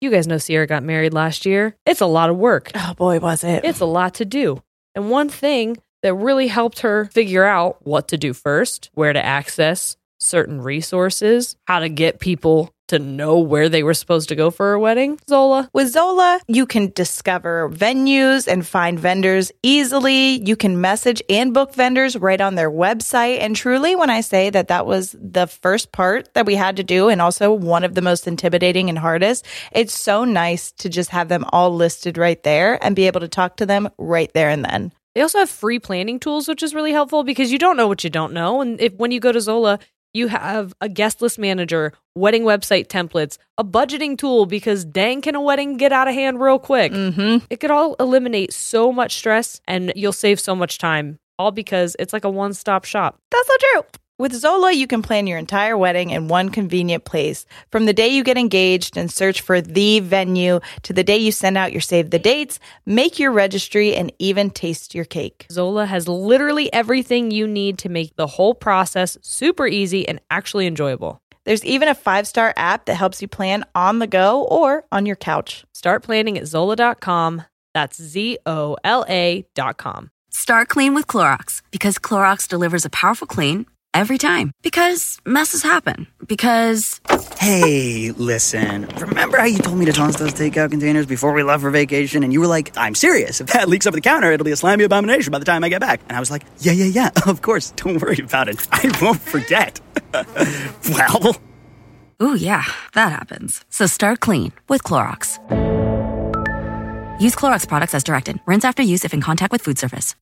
You guys know Sierra got married last year. It's a lot of work. Oh boy, was it. It's a lot to do. And one thing that really helped her figure out what to do first, where to access certain resources, how to get people to know where they were supposed to go for a wedding, Zola. With Zola, you can discover venues and find vendors easily. You can message and book vendors right on their website. And truly, when I say that was the first part that we had to do and also one of the most intimidating and hardest, it's so nice to just have them all listed right there and be able to talk to them right there and then. They also have free planning tools, which is really helpful because you don't know what you don't know. And when you go to Zola, you have a guest list manager, wedding website templates, a budgeting tool because dang, can a wedding get out of hand real quick? Mm-hmm. It could all eliminate so much stress and you'll save so much time, all because it's like a one-stop shop. That's so true. With Zola, you can plan your entire wedding in one convenient place. From the day you get engaged and search for the venue to the day you send out your save the dates, make your registry, and even taste your cake. Zola has literally everything you need to make the whole process super easy and actually enjoyable. There's even a 5-star app that helps you plan on the go or on your couch. Start planning at Zola.com. That's ZOLA.com. Start clean with Clorox because Clorox delivers a powerful clean every time. Because messes happen. Because... Hey, listen. Remember how you told me to toss those takeout containers before we left for vacation? And you were like, I'm serious. If that leaks over the counter, it'll be a slimy abomination by the time I get back. And I was like, yeah, of course. Don't worry about it. I won't forget. Well... Ooh, yeah, that happens. So start clean with Clorox. Use Clorox products as directed. Rinse after use if in contact with food surface.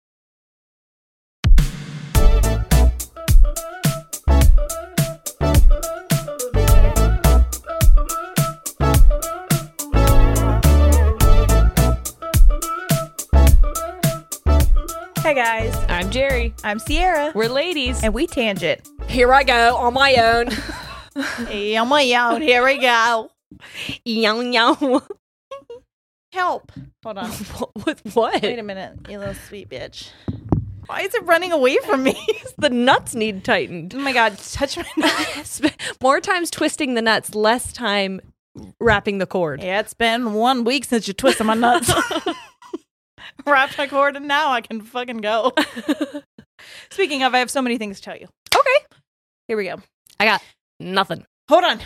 Hey guys, I'm Jerry. I'm Sierra. We're ladies. And we tangent. Here I go on my own. Hey, on my own. Here we go. Yow. Help. Hold on. With what? Wait a minute, you little sweet bitch. Why is it running away from me? The nuts need tightened. Oh my God, touch my nuts. More times twisting the nuts, less time wrapping the cord. Yeah, it's been 1 week since you twisted my nuts. Wrapped my cord and now I can fucking go. Speaking of, I have so many things to tell you. Okay. Here we go. I got nothing. Hold on.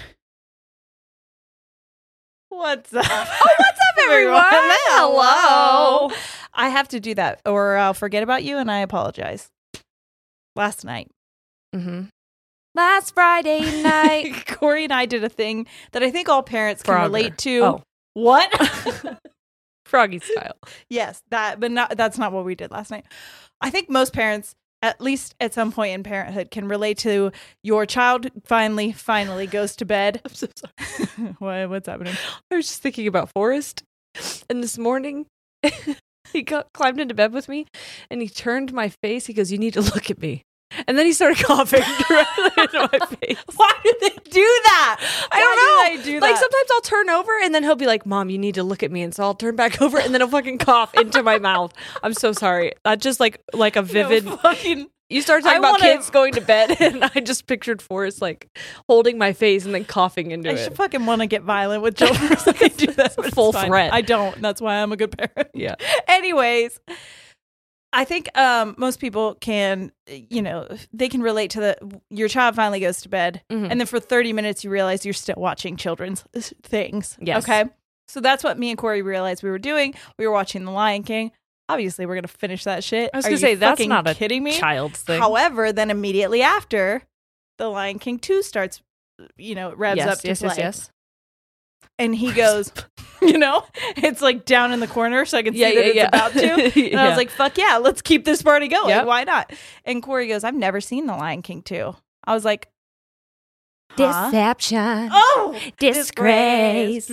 What's up? Oh, what's up, everyone? Hello. I have to do that or I'll forget about you and I apologize. Last night. Mm-hmm. Last Friday night. Corey and I did a thing that I think all parents can Frogger. relate to. Oh. What? Froggy style. Yes, that's not what we did last night. I think most parents, at least at some point in parenthood, can relate to your child finally goes to bed. I'm so sorry. What's happening? I was just thinking about Forrest, and this morning he climbed into bed with me, and he turned my face. He goes, "You need to look at me." And then he started coughing directly into my face. Why did they do that? I don't know. Why did they do that? Like sometimes I'll turn over and then he'll be like, "Mom, you need to look at me." And so I'll turn back over and then he'll fucking cough into my mouth. I'm so sorry. That's just like a vivid. You started talking about kids going to bed and I just pictured Forrest like holding my face and then coughing into it. I should fucking want to get violent with children. I do that. Full threat. I don't. That's why I'm a good parent. Yeah. Anyways. I think most people can, they can relate to your child finally goes to bed. Mm-hmm. And then for 30 minutes, you realize you're still watching children's things. Yes. Okay. So that's what me and Corey realized we were doing. We were watching The Lion King. Obviously, we're going to finish that shit. I was going to say, that's not a kidding me? child's thing. However, then immediately after, The Lion King 2 starts, revs up to play. Yes. And he goes, it's like down in the corner so I can see that it's about to. And I was like, fuck yeah, let's keep this party going. Yep. Why not? And Corey goes, I've never seen The Lion King 2. I was like, huh? Deception. Oh, disgrace.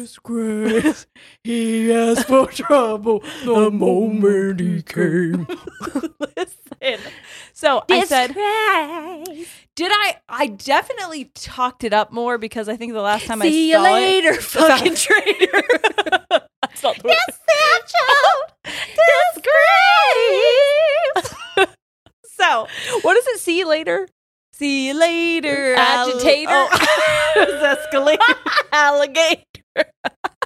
He asked for trouble the moment he came. Listen. So disgrace. I said, did I definitely talked it up more because I think the last time See I saw you later, it, fucking traitor. That's not the disgrace. So, what does it? See you later. See you later, agitator. Escalator, alligator.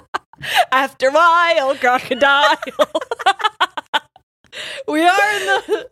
After a while, crocodile. We are in the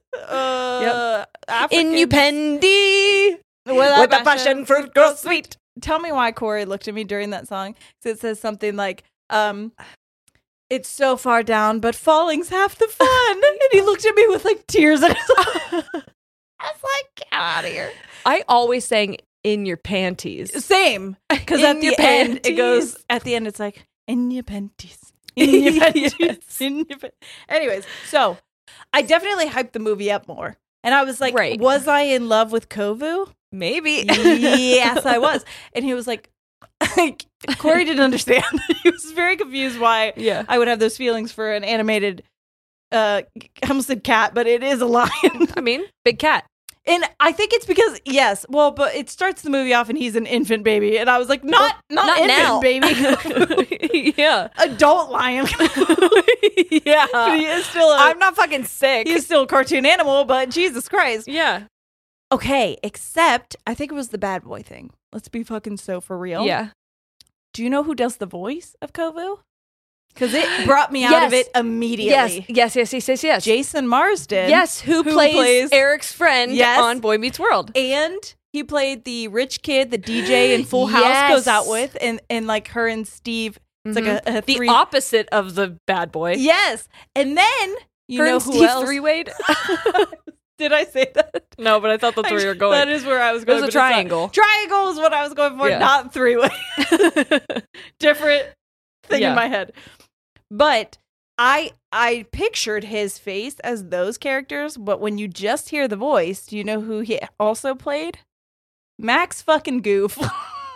Independy, with the passion fruit grows sweet. Tell me why Corey looked at me during that song. It says something like, it's so far down, but falling's half the fun. And he looked at me with like tears in his eyes. I was like, get out of here. I always sang in your panties. Same. Because at the end, it goes, at the end, it's like, in your panties. In your panties. Yes. In your Anyways, so I definitely hyped the movie up more. And I was like, was I in love with Kovu? Maybe. Yes, I was. And he was like, Corey didn't understand. He was very confused why I would have those feelings for an animated, I almost said cat, but it is a lion. I mean, big cat. And I think it's because, but it starts the movie off and he's an infant baby. And I was like, not infant now. baby. Yeah. Adult lion. Yeah. But he is still I'm not fucking sick. He's still a cartoon animal, but Jesus Christ. Yeah. Okay, except I think it was the bad boy thing. Let's be fucking so for real. Yeah. Do you know who does the voice of Kovu? Because it brought me out of it immediately. Yes. Jason Marsden. Yes, who plays Eric's friend on Boy Meets World. And he played the rich kid, the DJ in Full House goes out with, and like her and Steve. It's like a the opposite of the bad boy. Yes. And then you know who Steve else? Three-Wayed. Did I say that? No, but I thought that's where you were going. That is where I was going. It was a triangle. Triangle is what I was going for, not three-way. Different thing in my head. But I pictured his face as those characters, but when you just hear the voice, do you know who he also played? Max fucking Goof. And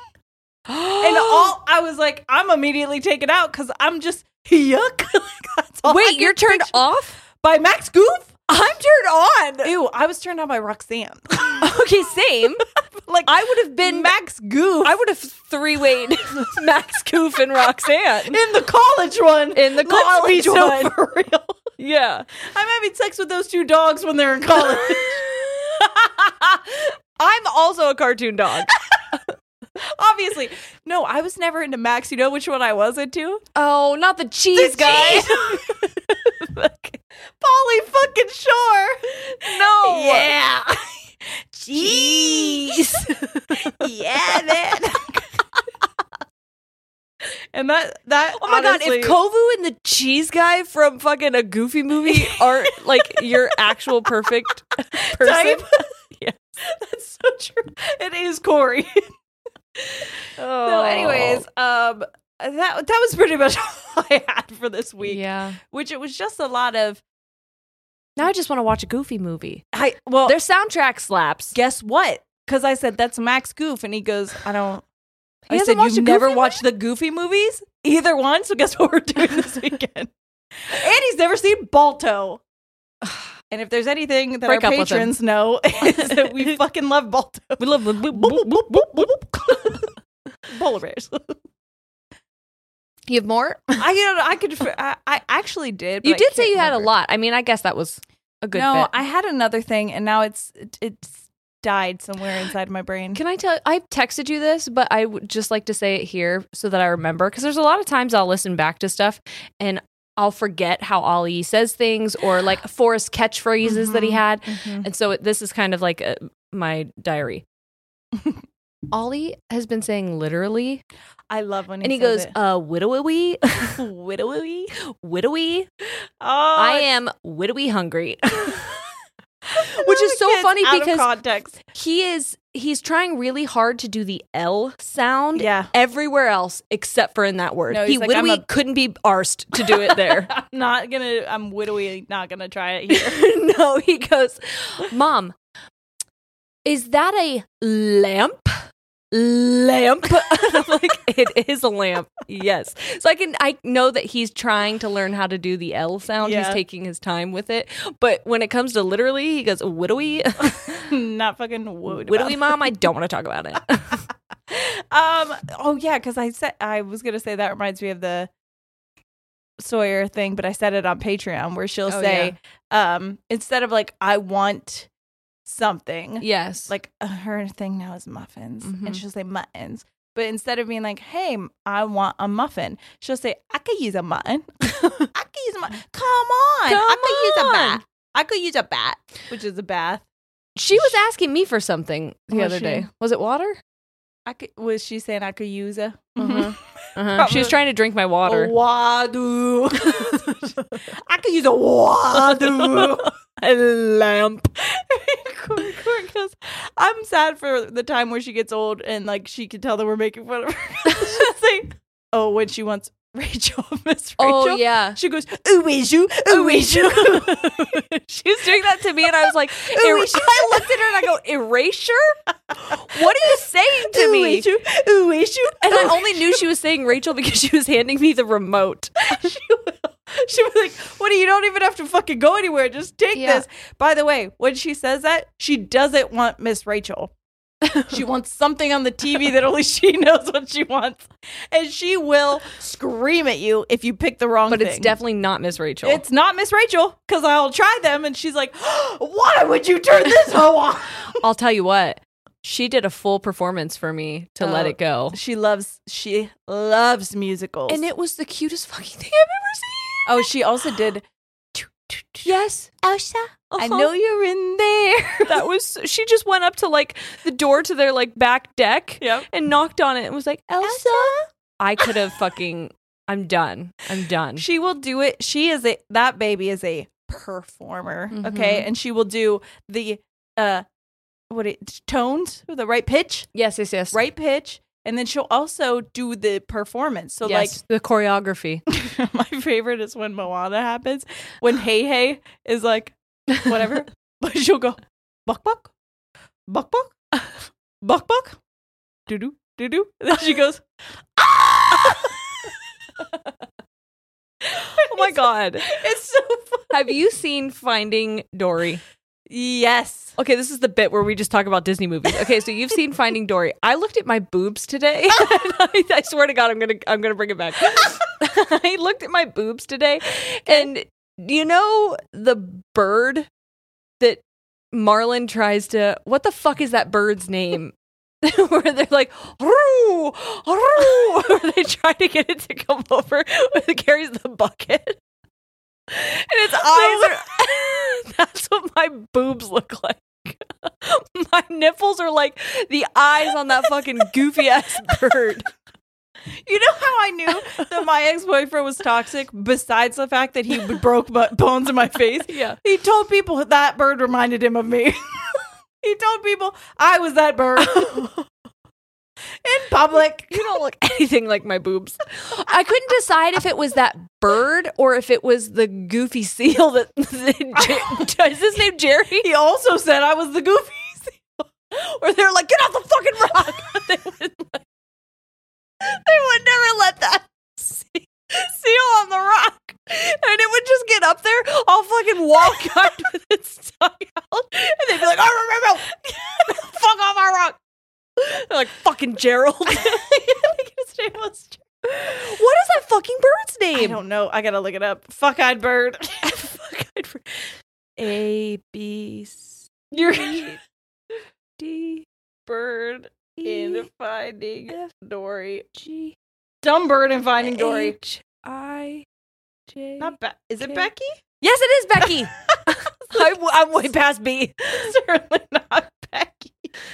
I was like, I'm immediately taken out because I'm just yuck. That's all. Wait, you're turned off by Max Goof? I'm turned on. Ew, I was turned on by Roxanne. Okay, same. Like I would have been Max Goof. I would have three-wayed Max Goof and Roxanne. In the college one. In the college one. For real. Yeah. I'm having sex with those two dogs when they're in college. I'm also a cartoon dog. Obviously. No, I was never into Max. You know which one I was into? Oh, not the cheese guy. Pauly fucking Shore. No. Yeah. Cheese. Yeah, man. And that oh my honestly, god, if Kovu and the cheese guy from fucking a Goofy movie are like your actual perfect person. Type? Yeah. That's so true. It is Corey. Oh. So anyways, that was pretty much all I had for this week. Yeah. Which it was just a lot of. Now I just want to watch a Goofy movie. Well, their soundtrack slaps. Guess what? Because I said that's Max Goof, and he goes, I don't. I said you've never watched the Goofy movies, either one. So guess what we're doing this weekend? And he's never seen Balto. And if there's anything that our patrons know, is that we fucking love Balto. We love polar bears. You have more? I actually did. You did say you had a lot. I mean, I guess that was a good bit. I had another thing, and now it's died somewhere inside my brain. Can I tell you, I texted you this, but I would just like to say it here so that I remember, because there's a lot of times I'll listen back to stuff and I'll forget how Ollie says things or like Forrest catchphrases that he had. And so this is kind of like my diary. Ollie has been saying literally. I love when he goes, widowy, widowy, widowy. Oh, I am widowy hungry. Which is so funny because context. He's trying really hard to do the L sound everywhere else except for in that word. No, he literally couldn't be arsed to do it there. I'm widowy not gonna try it here. No, he goes, Mom, is that a lamp? Lamp. I'm like, it is a lamp. Yes. So I know that he's trying to learn how to do the L sound. He's taking his time with it. But when it comes to literally, he goes, widowy. Not fucking wooed. Widowy, Mom, I don't want to talk about it. Oh yeah, because I was gonna say that reminds me of the Sawyer thing, but I said it on Patreon where she'll say, instead of like, I want something. Yes. Like her thing now is muffins. And she'll say muttons. But instead of being like, hey, I want a muffin, she'll say, I could use a muffin. I could use a muffin. Come on. I could use a bat. I could use a bat, which is a bath. She was asking me for something the other day. Was it water? Was she saying I could use a? She was trying to drink my water. Wadu. I could use a wadu. A lamp. Because I'm sad for the time where she gets old and like she can tell that we're making fun of her. She's like, oh, when she wants Rachel, Miss Rachel. Oh yeah, she goes, "Ooh, is you? Ooh, is you?" She was doing that to me, and I was like, I looked at her and I go, "Erasure? What are you saying to me?" Ooh, is you? And I only knew she was saying Rachel because she was handing me the remote. She was like, "What? You don't even have to fucking go anywhere. Just take this." By the way, when she says that, she doesn't want Miss Rachel. She wants something on the TV that only she knows what she wants. And she will scream at you if you pick the wrong thing. But it's definitely not Miss Rachel. It's not Miss Rachel, because I'll try them. And she's like, why would you turn this hoe on? I'll tell you what. She did a full performance for me to Let It Go. She loves musicals. And it was the cutest fucking thing I've ever seen. Oh, she also did... Yes, Elsa, I know you're in there. That was, she just went up to like the door to their like back deck and knocked on it and was like, Elsa. I could have fucking, I'm done. She will do it. That baby is a performer. Mm-hmm. Okay. And she will do the, tones with the right pitch. Yes. Right pitch. And then she'll also do the performance. So like the choreography. My favorite is when Moana happens. When Hey is like, whatever. But she'll go, buck, buck, buck, buck, buck, buck, doo-doo, doo-doo. And then she goes, ah! Oh my God. It's so funny. Have you seen Finding Dory? Yes. Okay, this is the bit where we just talk about Disney movies. Okay, so you've seen Finding Dory. I looked at my boobs today. I swear to God, I'm gonna bring it back. I looked at my boobs today, and you know the bird that Marlin tries to. What the fuck is that bird's name? Where they're like, "Roo, roo," where they try to get it to come over when it carries the bucket. And its eyes are... That's what my boobs look like. My nipples are like the eyes on that fucking goofy-ass bird. You know how I knew that my ex-boyfriend was toxic, besides the fact that he broke bones in my face? Yeah. He told people that bird reminded him of me. He told people I was that bird. In public. You don't look anything like my boobs. I couldn't decide if it was that bird or if it was the goofy seal that is his name Jerry? He also said I was the goofy seal. Or they're like, get off the fucking rock. They would never let that seal on the rock. And it would just get up there, all fucking wall-cocked with its tongue out. And they'd be like, oh, fuck off our rock. They're like, fucking Gerald. His name was Gerald. What is that fucking bird's name? I don't know. I gotta look it up. Fuck-eyed bird. Fuck-eyed bird. A, B, C, D, bird in Finding F, Dory. G, dumb bird in Finding Dory. H, I, J. Is it Becky? Yes, it is Becky. I'm way past B. Certainly not Becky.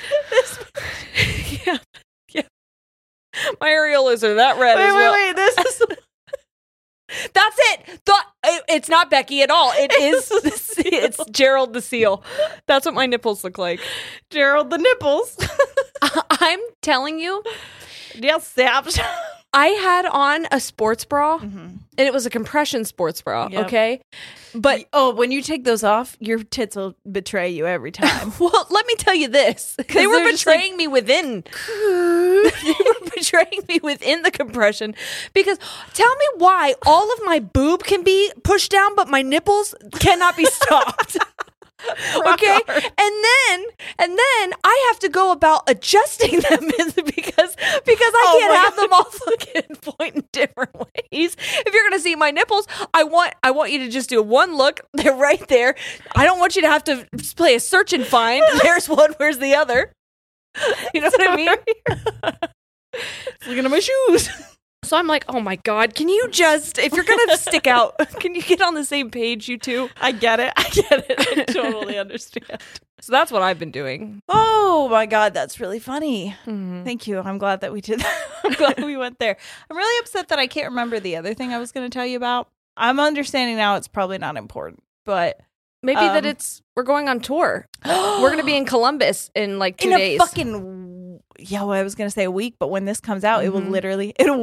Yeah. My areolas are that red as well. Wait, this is... That's it. It's not Becky at all. It is. It's Gerald the seal. That's what my nipples look like. Gerald the nipples. I'm telling you. Yes, I had on a sports bra, and it was a compression sports bra, okay? But when you take those off, your tits will betray you every time. Well, let me tell you this. They were betraying me within. They were betraying me within the compression. Because tell me why all of my boob can be pushed down, but my nipples cannot be stopped. Okay, and then I have to go about adjusting them because I can't have them all fucking point in different ways. If you're gonna see my nipples, I want you to just do one look. They're right there. I don't want you to have to play a search and find. There's one. Where's the other? You know what I mean? Looking at my shoes. So I'm like, oh my God, can you just, if you're going to stick out, can you get on the same page, you two? I get it. I totally understand. So that's what I've been doing. Oh my God, that's really funny. Mm-hmm. Thank you. I'm glad that we did that. I'm glad we went there. I'm really upset that I can't remember the other thing I was going to tell you about. I'm understanding now it's probably not important, but maybe that we're going on tour. We're going to be in Columbus in like 2 days. Well, I was going to say a week, but when this comes out, it'll literally be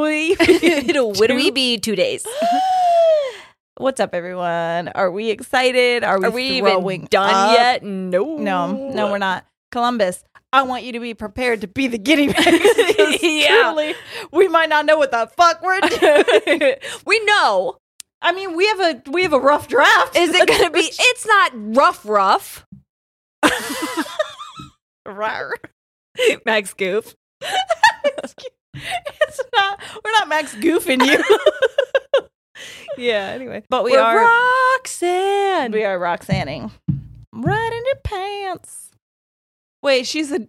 2 days. What's up, everyone? Are we excited? Are we even done yet? No, we're not. Columbus, I want you to be prepared to be the guinea pigs. Truly, we might not know what the fuck we're doing. We know. I mean, we have a rough draft. Is it going to be? It's not rough. Rawr. Max Goof. It's not. We're not Max Goofing you. Yeah. Anyway, but we're are Roxanne. We are Roxanning. Right in your pants. Wait, she's a.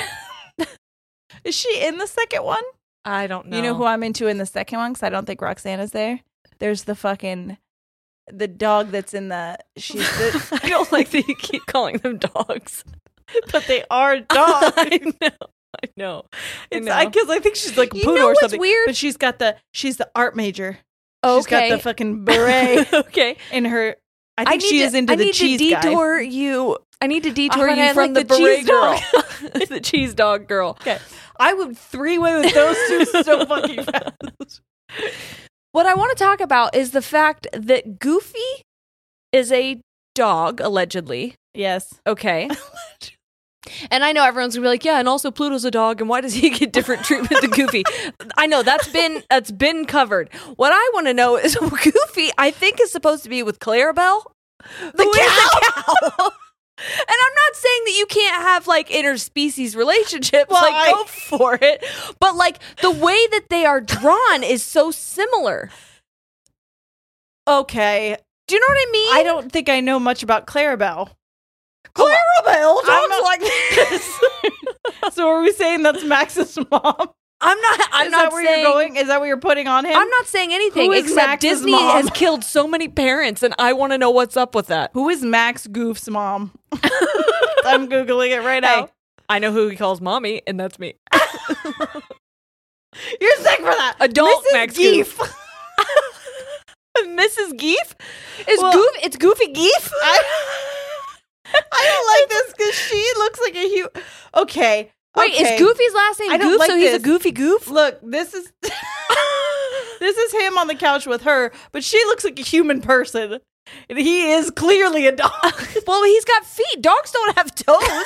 Is she in the second one? I don't know. You know who I'm into in the second one? Because I don't think Roxanne is there. There's the dog that's in the. I don't like that you keep calling them dogs, but they are dogs. I know. Because I think she's like a poodle or something. Weird? But she's the art major. Okay. She's got the fucking beret. Okay. In her. I think she is into the cheese guy. I need to detour you from the beret girl. The cheese dog girl. Okay. I would three-way with those two so fucking fast. What I want to talk about is the fact that Goofy is a dog, allegedly. Yes. Okay. And I know everyone's gonna be like, yeah, and also Pluto's a dog, and why does he get different treatment than Goofy? I know that's been covered. What I want to know is Goofy, I think, is supposed to be with Clarabelle, the cow. And I'm not saying that you can't have like interspecies relationships, go for it. But like the way that they are drawn is so similar. Okay. Do you know what I mean? I don't think I know much about Clarabelle. Clarabelle, dogs like this. So are we saying that's Max's mom? I'm not where saying, you're going? Is that what you're putting on him? I'm not saying anything except Max's Disney mom? Has killed so many parents, and I want to know what's up with that. Who is Max Goof's mom? I'm Googling it right now. Hey, I know who he calls mommy, and that's me. You're sick for that. Adult Mrs. Max Geef. Mrs. Geef? It's Goofy Geef? I don't like this because she looks like a huge. Okay. Wait, is Goofy's last name Goof? So he's a Goofy Goof? Look, this is him on the couch with her, but she looks like a human person, and he is clearly a dog. Well, he's got feet. Dogs don't have toes.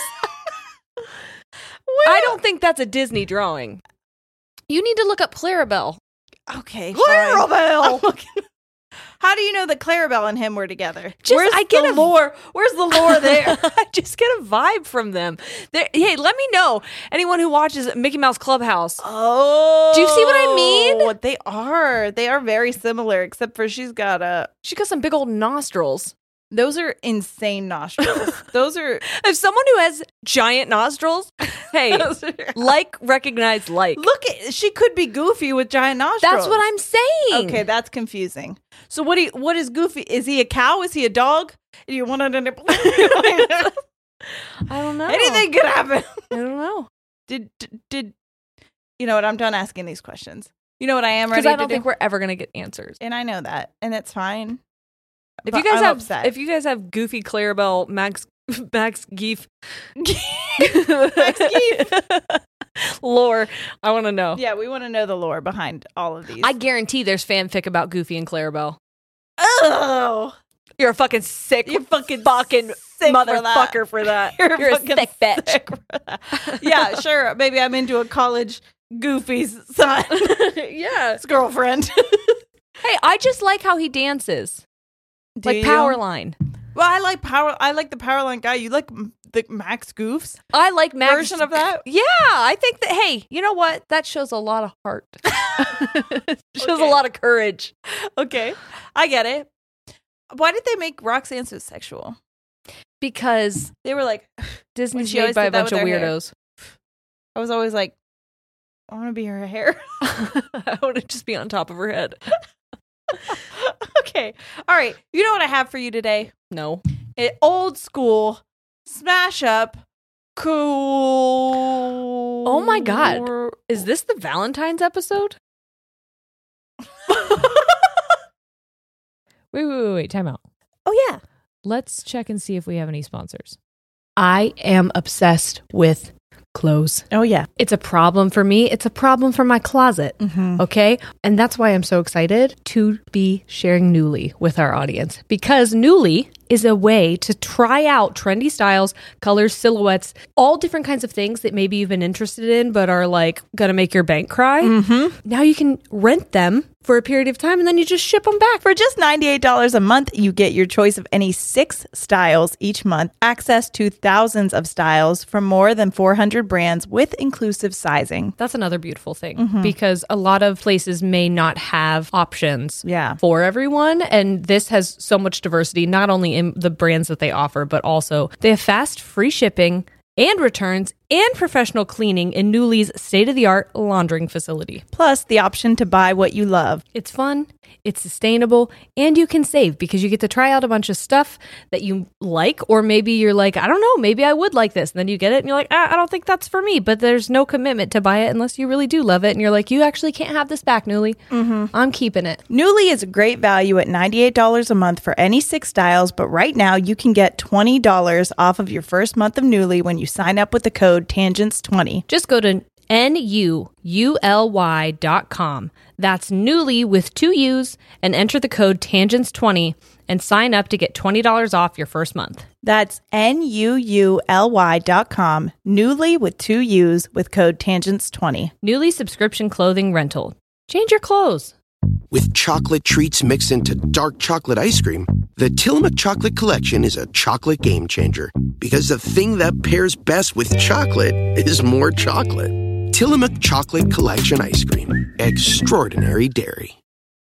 I don't think that's a Disney drawing. You need to look up Clarabelle. Okay, Clarabelle. How do you know that Clarabelle and him were together? Where's the lore? Where's the lore there? I just get a vibe from them. Hey, let me know. Anyone who watches Mickey Mouse Clubhouse. Oh. Do you see what I mean? They are. They are very similar, except for she's got some big old nostrils. Those are insane nostrils. Those are... If someone who has giant nostrils, hey, recognize. Look, she could be Goofy with giant nostrils. That's what I'm saying. Okay, that's confusing. So what is Goofy? Is he a cow? Is he a dog? Do you want to... I don't know. Anything could happen. I don't know. Did you know what? I'm done asking these questions. You know what I am ready to do? Because I don't think we're ever going to get answers. And I know that. And it's fine. If you guys have Goofy, Clarabelle, Max Geef, Max Geef lore, I want to know. Yeah, we want to know the lore behind all of these. I guarantee there's fanfic about Goofy and Clarabelle. Oh, you're a fucking sick, sick motherfucker for that. You're a sick bitch. Yeah, sure. Maybe I'm into a college Goofy's son. Yeah, his girlfriend. Hey, I just like how he dances. Powerline. Well, I like the Powerline guy. You like the Max Goofs? I like Max version of that. Yeah, I think that. Hey, you know what? That shows a lot of heart. Shows a lot of courage. Okay, I get it. Why did they make Roxanne so sexual? Because they were like Disney's made by a bunch of weirdos. I was always like, I want to be her hair. I want to just be on top of her head. Okay. All right. You know what I have for you today? No. Old school smash up cool. Oh my God. Is this the Valentine's episode? Wait. Time out. Oh, yeah. Let's check and see if we have any sponsors. I am obsessed with clothes. Oh, yeah. It's a problem for me. It's a problem for my closet. Mm-hmm. Okay. And that's why I'm so excited to be sharing Nuuly with our audience, because Nuuly is a way to try out trendy styles, colors, silhouettes, all different kinds of things that maybe you've been interested in but are like gonna make your bank cry. Mm-hmm. Now you can rent them for a period of time and then you just ship them back. For just $98 a month, you get your choice of any 6 styles each month, access to thousands of styles from more than 400 brands with inclusive sizing. That's another beautiful thing, because a lot of places may not have options for everyone. And this has so much diversity, not only in the brands that they offer, but also they have fast, free shipping and returns and professional cleaning in Nuuly's state-of-the-art laundering facility. Plus, the option to buy what you love. It's fun, it's sustainable, and you can save because you get to try out a bunch of stuff that you like, or maybe you're like, I don't know, maybe I would like this. And then you get it and you're like, I don't think that's for me, but there's no commitment to buy it unless you really do love it. And you're like, you actually can't have this back, Nuuly. I'm keeping it. Nuuly is a great value at $98 a month for any 6 styles, but right now you can get $20 off of your first month of Nuuly when you sign up with the code TANGENTS20. Just go to NUULY.com. That's Nuuly with 2 U's, and enter the code TANGENTS20 and sign up to get $20 off your first month. That's NUULY.com. Nuuly with 2 U's with code TANGENTS20. Nuuly subscription clothing rental. Change your clothes. With chocolate treats mixed into dark chocolate ice cream, the Tillamook Chocolate Collection is a chocolate game changer. Because the thing that pairs best with chocolate is more chocolate. Tillamook Chocolate Collection Ice Cream. Extraordinary dairy.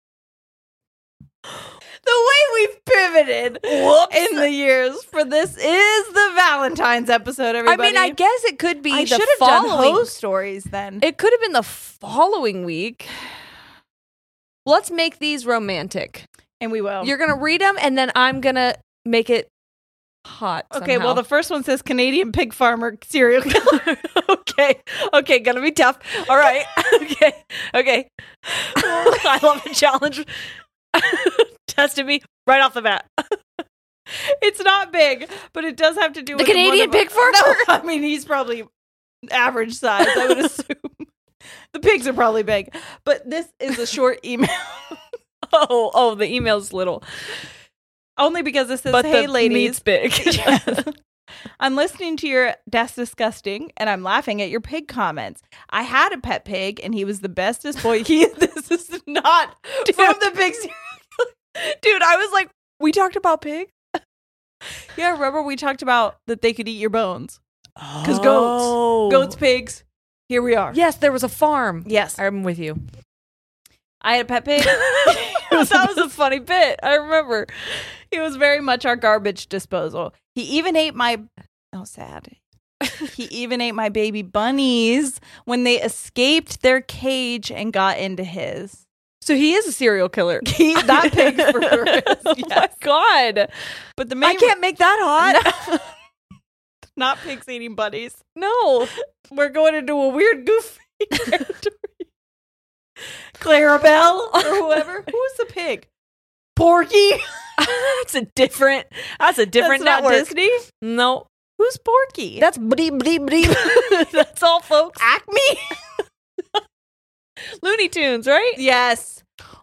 The way we've pivoted in the years for this is the Valentine's episode, everybody. I mean, I guess it could be I the should have following. done Ho stories then. It could have been the following week. Let's make these romantic. And we will. You're going to read them, and then I'm going to make it hot Okay, somehow. well, the first one says Canadian pig farmer serial killer. Okay, gonna be tough. All right. Okay. I love the challenge. Tested me right off the bat. It's not big, but it does have to do with The Canadian pig farmer? No, I mean, he's probably average size, I would assume. The pigs are probably big. But this is a short email. Oh, the email's little. Only because it says, But hey, the ladies. meat's big. Yes. I'm listening to your That's Disgusting, and I'm laughing at your pig comments. I had a pet pig, and he was the bestest boy. This is not from the pig serial killer. Dude, I was like, we talked about pigs? Yeah, remember we talked about that they could eat your bones. Because Oh. goats, pigs, here we are. Yes, there was a farm. Yes. I'm with you. I had a pet pig. That was a funny bit. I remember. He was very much our garbage disposal. He even ate my... Oh, sad. He even ate my baby bunnies when they escaped their cage and got into his. So he is a serial killer. That pig for sure is, Oh my God. But the main I can't make that hot. not pigs eating bunnies. No. We're going into a weird, goofy territory. Clarabelle or whoever. Who's the pig? Porky. That's a different That's network. not Disney. No. Who's Porky? That's bleep, bleep, bleep. That's all, folks. Acme. Looney Tunes, right? Yes.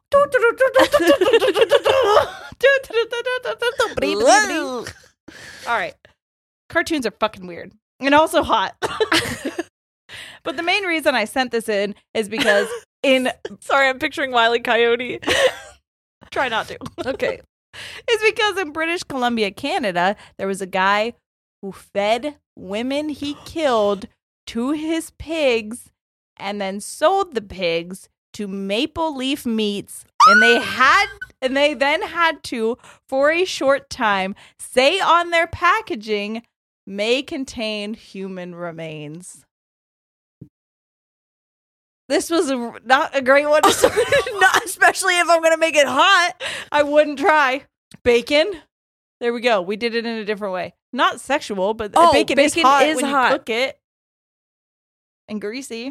All right. Cartoons are fucking weird and also hot. But the main reason I sent this in is because Sorry, I'm picturing Wile E. Coyote. try not to. Okay. It's because in British Columbia, Canada, there was a guy who fed women he killed to his pigs and then sold the pigs to Maple Leaf Meats, and they then had to, for a short time, say on their packaging, may contain human remains. This was not a great one to start. Not especially if I'm going to make it hot. I wouldn't try. Bacon. There we go. We did it in a different way. Not sexual, but bacon is hot when you cook it. And greasy.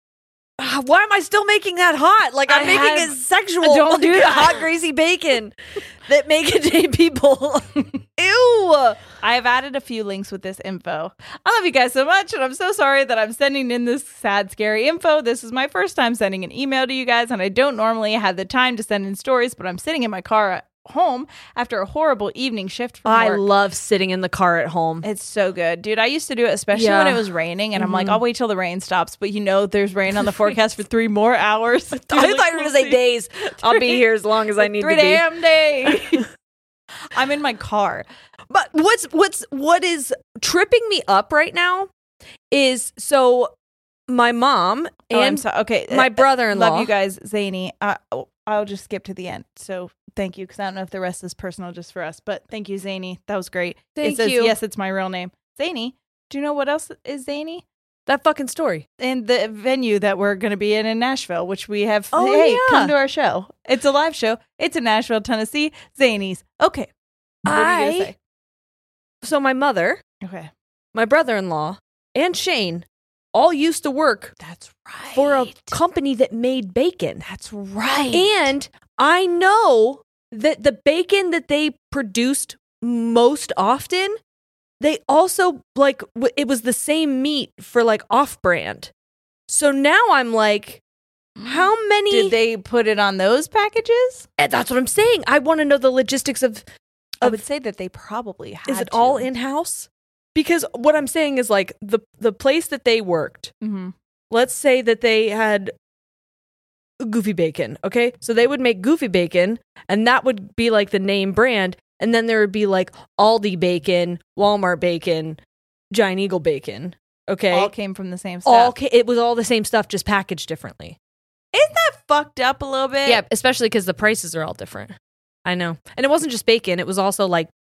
Why am I still making that hot? Like I'm making it sexual. Don't do that. Hot, greasy bacon that make it to people. Ew. I have added a few links with this info. I love you guys so much, and I'm so sorry that I'm sending in this sad, scary info. This is my first time sending an email to you guys, and I don't normally have the time to send in stories, but I'm sitting in my car at home after a horrible evening shift from work. I love sitting in the car at home. It's so good, dude. I used to do it, especially when it was raining, and I'm like, I'll wait till the rain stops. But there's rain on the forecast for 3 more hours. I thought you were going to say days. I'll be here as long as I need to be. 3 damn days. I'm in my car. But what is tripping me up right now is my mom and my brother-in-law. Love you guys, Zany. I'll just skip to the end. So thank you, because I don't know if the rest is personal just for us. But thank you, Zany. That was great. Thank it says, you. Yes, it's my real name. Zany. Do you know what else is Zany? That fucking story. And the venue that we're going to be in Nashville, which we have. Oh, hey, come to our show. It's a live show. It's in Nashville, Tennessee. Zany's. Okay. What are you going to say? So my mother, my brother-in-law, and Shane all used to work for a company that made bacon. That's right. And I know that the bacon that they produced most often, they also, it was the same meat for, off-brand. So now I'm like, how many... Did they put it on those packages? And that's what I'm saying. I want to know the logistics of... I would say that they probably had Is it all in-house? Because what I'm saying is, the place that they worked, let's say that they had Goofy Bacon, okay? So they would make Goofy Bacon, and that would be, the name brand, and then there would be, Aldi Bacon, Walmart Bacon, Giant Eagle Bacon, okay? All came from the same stuff. It was all the same stuff, just packaged differently. Isn't that fucked up a little bit? Yeah, especially because the prices are all different. I know. And it wasn't just bacon. It was also,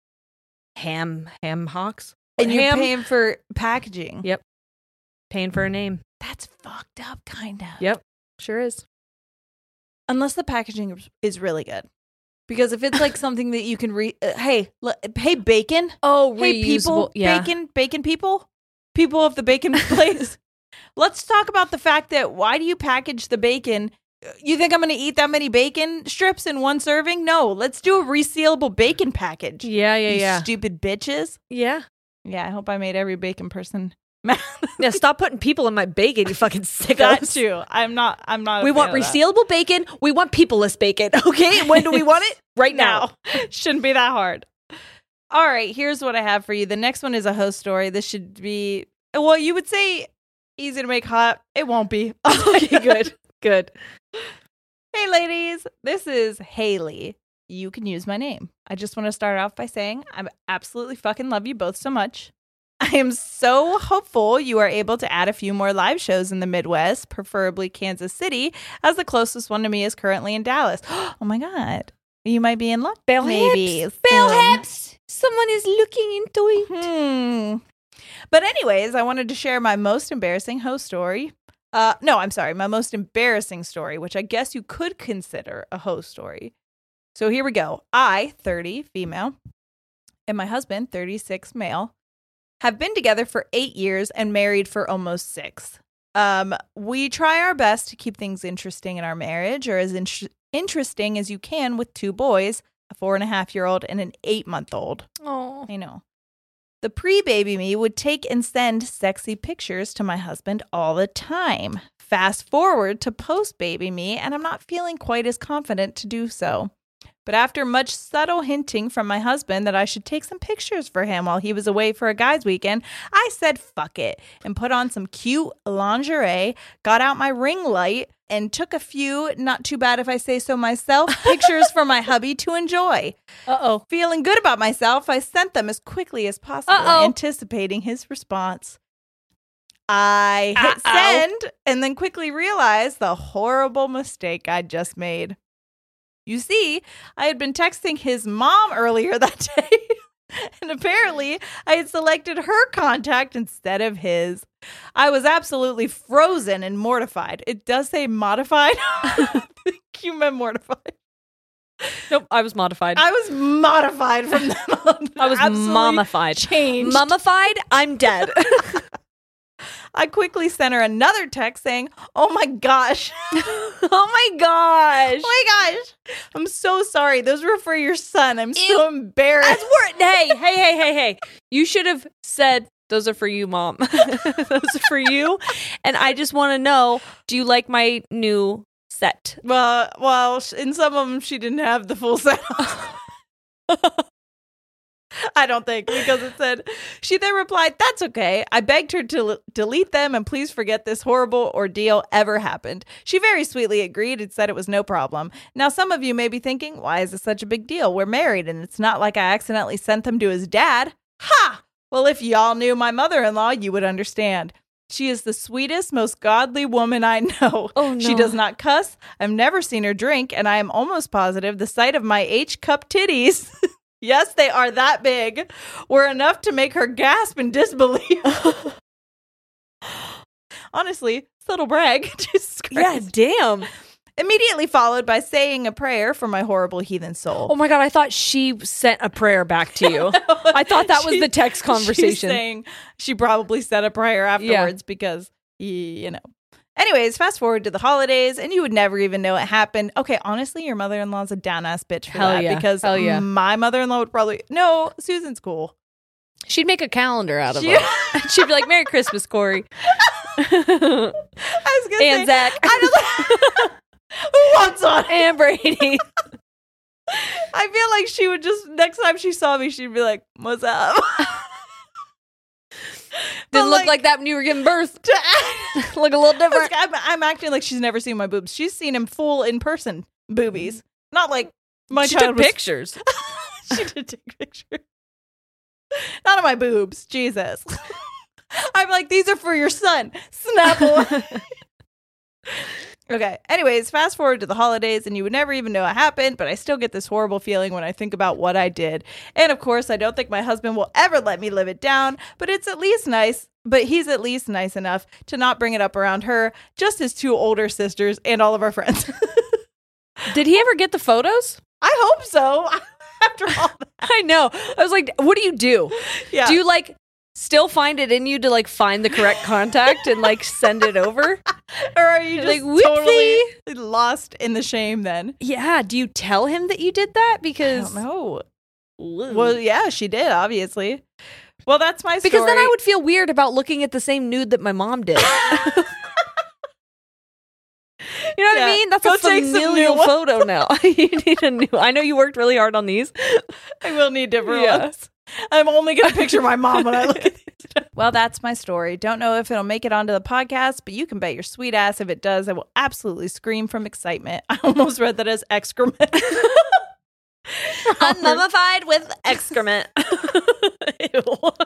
ham hocks. And you're paying for packaging. Yep. Paying for a name. That's fucked up, kind of. Yep. Sure is. Unless the packaging is really good. Because if it's something that you can hey, bacon. Oh, hey, people. Yeah. Bacon people. People of the bacon place. Let's talk about the fact that why do you package the bacon? You think I'm going to eat that many bacon strips in one serving? No. Let's do a resealable bacon package. Yeah. You stupid bitches. Yeah. Yeah, I hope I made every bacon person mad. Yeah, stop putting people in my bacon, you fucking sickos. That's true. I'm not. We want resealable bacon. We want people-less bacon. Okay, when do we want it? Right now. Shouldn't be that hard. All right, here's what I have for you. The next one is a host story. This should be, well, you would say easy to make hot. It won't be. Okay, good. Hey, ladies. This is Haley. You can use my name. I just want to start off by saying I absolutely fucking love you both so much. I am so hopeful you are able to add a few more live shows in the Midwest, preferably Kansas City, as the closest one to me is currently in Dallas. Oh my God. You might be in luck. Perhaps someone is looking into it. But anyways, I wanted to share my most embarrassing host story. My most embarrassing story, which I guess you could consider a host story. So here we go. I, 30, female, and my husband, 36, male, have been together for 8 years and married for almost 6. We try our best to keep things interesting in our marriage, or as interesting as you can with 2 boys, a 4.5-year-old and an 8-month-old. Oh, I know. The pre-baby me would take and send sexy pictures to my husband all the time. Fast forward to post-baby me, and I'm not feeling quite as confident to do so. But after much subtle hinting from my husband that I should take some pictures for him while he was away for a guy's weekend, I said fuck it and put on some cute lingerie, got out my ring light, and took a few, not too bad if I say so myself, pictures for my hubby to enjoy. Feeling good about myself, I sent them as quickly as possible, anticipating his response. I hit send and then quickly realized the horrible mistake I'd just made. You see, I had been texting his mom earlier that day. And apparently, I had selected her contact instead of his. I was absolutely frozen and mortified. It does say modified. I think you meant mortified. Nope, I was modified. I was modified from then on. I was mummified. Changed. Mummified? I'm dead. I quickly sent her another text saying, oh my gosh. Oh my gosh. Oh my gosh. I'm so sorry. Those were for your son. I'm so embarrassed. Hey. You should have said, those are for you, Mom. Those are for you. And I just want to know, do you like my new set? Well, in some of them, she didn't have the full set. I don't think, because it said, she then replied, that's okay. I begged her to delete them and please forget this horrible ordeal ever happened. She very sweetly agreed and said it was no problem. Now, some of you may be thinking, why is this such a big deal? We're married and it's not like I accidentally sent them to his dad. Ha! Well, if y'all knew my mother-in-law, you would understand. She is the sweetest, most godly woman I know. Oh, no. She does not cuss. I've never seen her drink, and I am almost positive the sight of my H-cup titties, yes, they are that big, were enough to make her gasp in disbelief. Honestly, subtle brag. Jesus Christ. Yeah, damn. Immediately followed by saying a prayer for my horrible heathen soul. Oh my God, I thought she sent a prayer back to you. I thought that was the text conversation. She's saying she probably said a prayer afterwards because, you know. Anyways, fast forward to the holidays, and you would never even know it happened. Okay, honestly, your mother-in-law's a down-ass bitch for that. Because my mother-in-law would probably, no, Susan's cool. She'd make a calendar out of it. She'd be like, Merry Christmas, Corey. I was going to say, Zach. Who wants one? And Brady. I feel like she would just, next time she saw me, she'd be like, what's up? Didn't look like that when you were giving birth. Look a little different. I'm acting like she's never seen my boobs. She's seen him full in person boobies. Not like my she child took pictures. She did take pictures. Not of my boobs. Jesus. I'm like, these are for your son. Snap away. Okay. Anyways, fast forward to the holidays, and you would never even know it happened, but I still get this horrible feeling when I think about what I did. And of course, I don't think my husband will ever let me live it down, but it's at least nice. But he's at least nice enough to not bring it up around her, just his two older sisters and all of our friends. Did he ever get the photos? I hope so. After all that. I know. I was like, what do you do? Yeah. Do you like still find it in you to like find the correct contact and like send it over? Or are you just like totally lost in the shame then? Yeah. Do you tell him that you did that? Because I don't know. Well, yeah, she did, obviously. Well, that's my story. Because then I would feel weird about looking at the same nude that my mom did. You know what I mean? That's a familial photo now. You need a new. I know you worked really hard on these. I will need different ones. I'm only going to picture my mom when I look at these. Well, that's my story. Don't know if it'll make it onto the podcast, but you can bet your sweet ass if it does, I will absolutely scream from excitement. I almost read that as excrement. I'm mummified with excrement. Ew.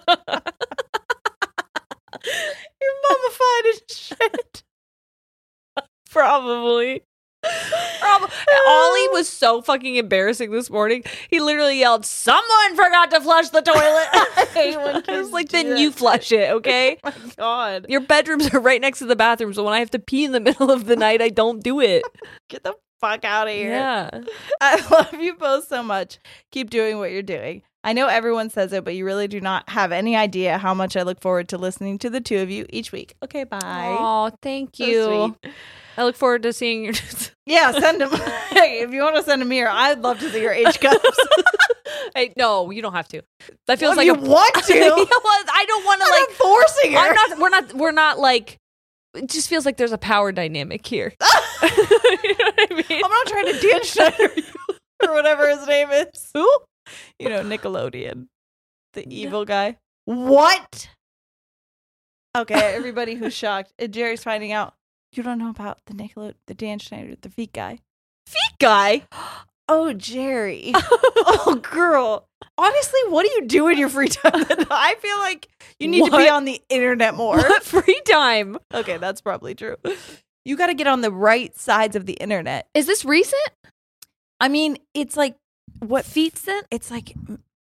You're mummified as shit. Probably. Ollie was so fucking embarrassing this morning. He literally yelled, "Someone forgot to flush the toilet." I was like, then you flush it, okay? Oh my God. Your bedrooms are right next to the bathroom, so when I have to pee in the middle of the night, I don't do it. Get the fuck out of here. Yeah. I love you both so much. Keep doing what you're doing. I know everyone says it, but you really do not have any idea how much I look forward to listening to the two of you each week. Okay, bye. Oh, thank So you. sweet. I look forward to seeing your... Yeah, send them. Hey, if you want to send them here, I'd love to see your H cups. Hey, no, you don't have to. That feels Well, like you want to. I don't want to I'm like not forcing her. We're not like, it just feels like there's a power dynamic here. You know what I mean? I'm not trying to Dan Schneider you or whatever his name is. Who? You know, Nickelodeon. The evil guy. What? Okay, everybody who's shocked. Jerry's finding out. You don't know about the Dan Schneider, the feet guy. Feet guy? Oh, Jerry. Oh, girl. Honestly, what do you do in your free time? I feel like you need to be on the internet more. What free time? Okay, that's probably true. You got to get on the right sides of the internet. Is this recent? I mean, it's like, what Feet scent? It's like,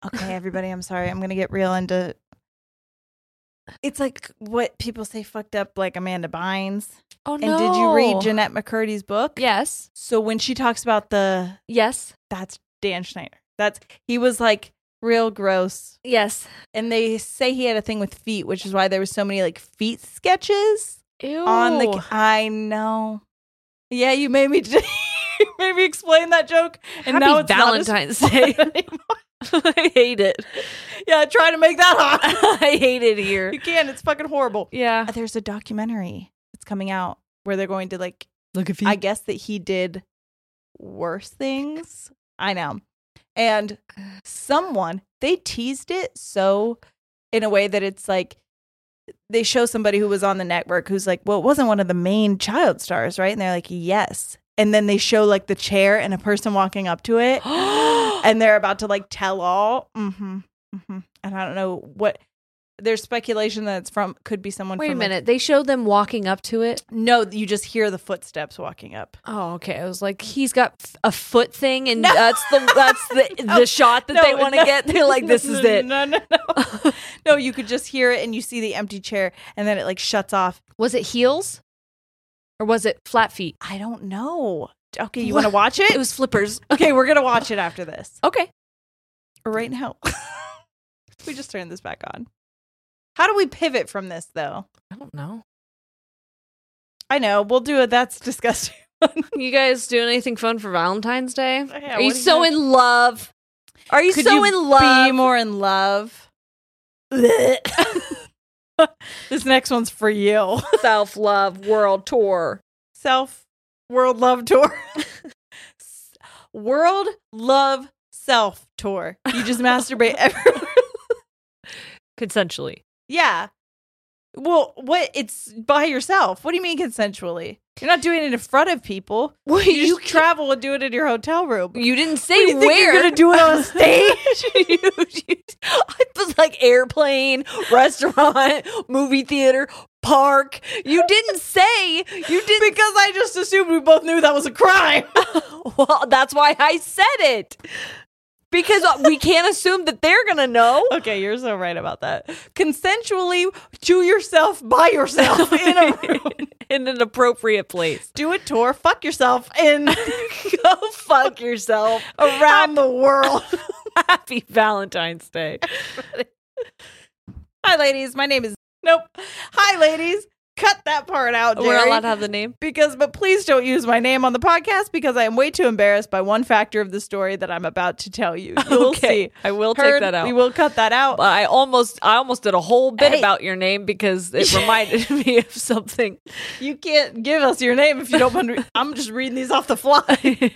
Okay, everybody, I'm sorry. I'm going to get real into... It's like what people say fucked up, like Amanda Bynes. Oh, no. And did you read Jeanette McCurdy's book? Yes. So when she talks about Yes. that's Dan Schneider. He was like real gross. Yes. And they say he had a thing with feet, which is why there was so many like feet sketches. Ew. On the... I know. Yeah, you made me... Maybe explain that joke. And Happy now it's Valentine's Day. I hate it. Yeah, try to make that hot. I hate it here. You can. It's fucking horrible. Yeah. There's a documentary that's coming out where they're going to like look at feet. I guess that he did worse things. I know. And they teased it so in a way that it's like they show somebody who was on the network who's like, well, it wasn't one of the main child stars, right? And they're like, yes. And then they show like the chair and a person walking up to it and they're about to like tell all. And I don't know what there's speculation that it's could be someone. Wait from a minute. They showed them walking up to it. No, you just hear the footsteps walking up. Oh, okay. I was like, he's got a foot thing, and that's the shot that they want to get. They're like, this is it. No. No, you could just hear it and you see the empty chair and then it like shuts off. Was it heels? Or was it flat feet? I don't know. Okay, you want to watch it? It was flippers. Okay, we're going to watch it after this. Okay. Or right now. We just turned this back on. How do we pivot from this, though? I don't know. I know. We'll do it. That's disgusting. You guys doing anything fun for Valentine's Day? Yeah, Are you so in love? Are you so in love? Be more in love. This next one's for you. Self-love world tour. World love tour. World love self tour. You just masturbate everywhere. Consensually. Yeah. Well, what? It's by yourself. What do you mean consensually? You're not doing it in front of people. Well, you just travel and do it in your hotel room. You didn't say you where. You're going to do it on a stage? It was like airplane, restaurant, movie theater, park. You didn't say. You didn't. Because I just assumed we both knew that was a crime. Well, that's why I said it. Because we can't assume that they're going to know. Okay, you're so right about that. Consensually to yourself, by yourself, in a room. In an appropriate place. Do a tour, fuck yourself, and go fuck yourself around the world. Happy Valentine's Day. Hi, ladies. My name is... Nope. Hi, ladies. Cut that part out, Jerry. We're not allowed to have the name? But please don't use my name on the podcast because I am way too embarrassed by one factor of the story that I'm about to tell you. You'll see. I will take that out. We will cut that out. I almost did a whole bit about your name because it reminded me of something. You can't give us your name if you don't want to. I'm just reading these off the fly.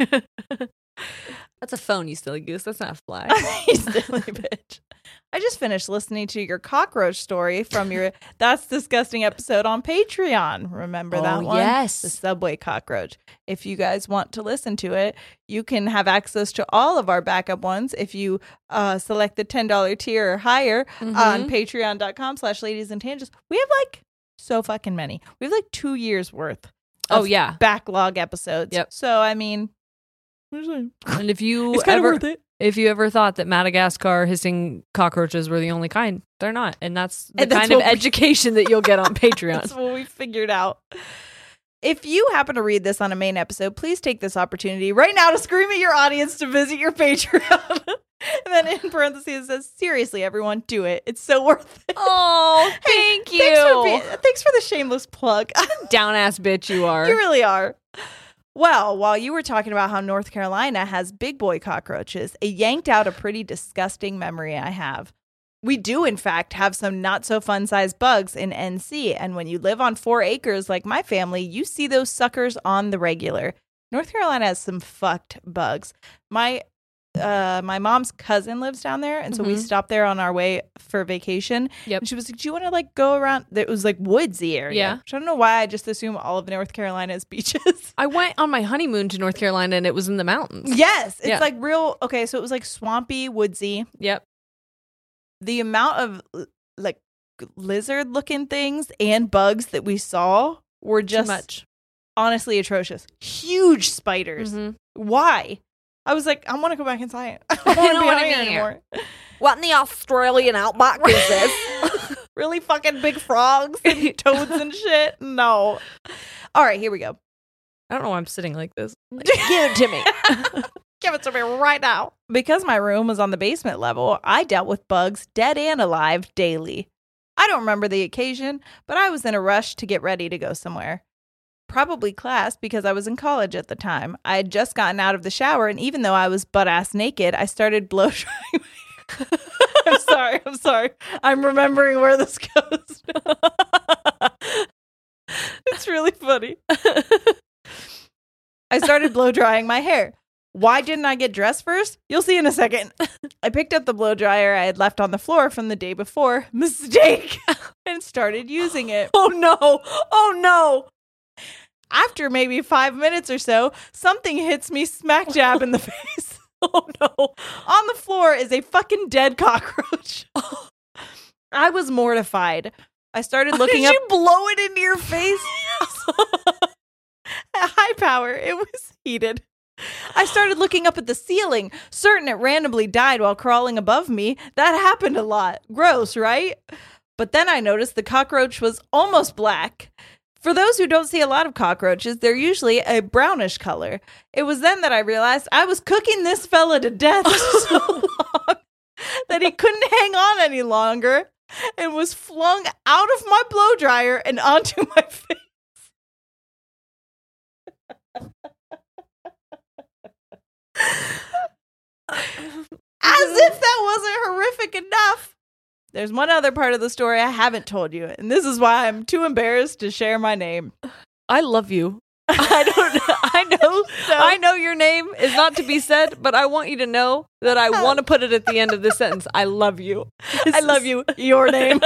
That's a phone, you silly goose. That's not a fly. You silly bitch. I just finished listening to your cockroach story from your That's Disgusting episode on Patreon. Remember that one? Yes. The Subway cockroach. If you guys want to listen to it, you can have access to all of our backup ones if you select the $10 tier or higher on patreon.com/ladiesandtangents. We have like so fucking many. We have like 2 years worth of backlog episodes. Yep. So, I mean... And if you it's kind of worth it. If you ever thought that Madagascar hissing cockroaches were the only kind, they're not. And that's the kind of education that you'll get on Patreon. That's what we figured out. If you happen to read this on a main episode, please take this opportunity right now to scream at your audience to visit your Patreon. And then in parentheses it says, seriously, everyone, do it. It's so worth it. Oh, thank you. Thanks for the shameless plug. Down-ass bitch you are. You really are. Well, while you were talking about how North Carolina has big boy cockroaches, it yanked out a pretty disgusting memory I have. We do, in fact, have some not so fun sized bugs in NC. And when you live on 4 acres like my family, you see those suckers on the regular. North Carolina has some fucked bugs. My mom's cousin lives down there, and so we stopped there on our way for vacation. Yep. And she was like, do you want to like go around? It was like woodsy area. Yeah. Which I don't know why I just assume all of North Carolina is beaches. I went on my honeymoon to North Carolina and it was in the mountains. Yes. It's like real. Okay. So it was like swampy, woodsy. Yep. The amount of like lizard looking things and bugs that we saw were just too much. Honestly atrocious. Huge spiders. Why? I was like, I want to go back inside. I don't want to be out here anymore. What in the Australian outback is this? Really fucking big frogs and toads and shit? No. All right, here we go. I don't know why I'm sitting like this. Like, give it to me. Give it to me right now. Because my room was on the basement level, I dealt with bugs, dead and alive, daily. I don't remember the occasion, but I was in a rush to get ready to go somewhere. Probably class, because I was in college at the time. I had just gotten out of the shower, and even though I was butt-ass naked, I started blow drying my hair. I'm sorry. I'm remembering where this goes. It's really funny. I started blow drying my hair. Why didn't I get dressed first? You'll see in a second. I picked up the blow dryer I had left on the floor from the day before. Mistake. And started using it. Oh no. After maybe 5 minutes or so, something hits me smack jab in the face. Oh no. On the floor is a fucking dead cockroach. I was mortified. I started looking up. Did you blow it into your face? At high power. It was heated. I started looking up at the ceiling, certain it randomly died while crawling above me. That happened a lot. Gross, right? But then I noticed the cockroach was almost black. For those who don't see a lot of cockroaches, they're usually a brownish color. It was then that I realized I was cooking this fella to death so long that he couldn't hang on any longer and was flung out of my blow dryer and onto my face. As if that wasn't horrific enough. There's one other part of the story I haven't told you, and this is why I'm too embarrassed to share my name. I love you. I know your name is not to be said, but I want you to know that I want to put it at the end of this sentence. I love you. I love you. Your name.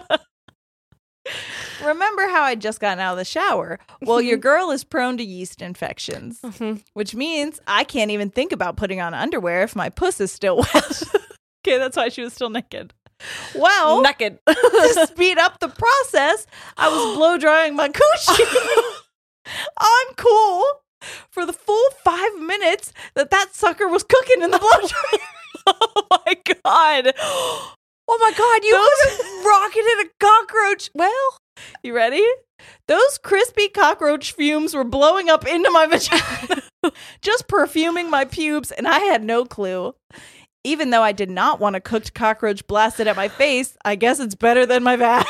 Remember how I'd just gotten out of the shower? Well, your girl is prone to yeast infections, which means I can't even think about putting on underwear if my puss is still wet. Okay, that's why she was still naked. Well, naked. To speed up the process, I was blow drying my coochie on cool for the full 5 minutes that sucker was cooking in the blow dryer. Oh my god. Oh my god, you rocketed a cockroach. Well, you ready? Those crispy cockroach fumes were blowing up into my vagina, just perfuming my pubes, and I had no clue. Even though I did not want a cooked cockroach blasted at my face, I guess it's better than my vag.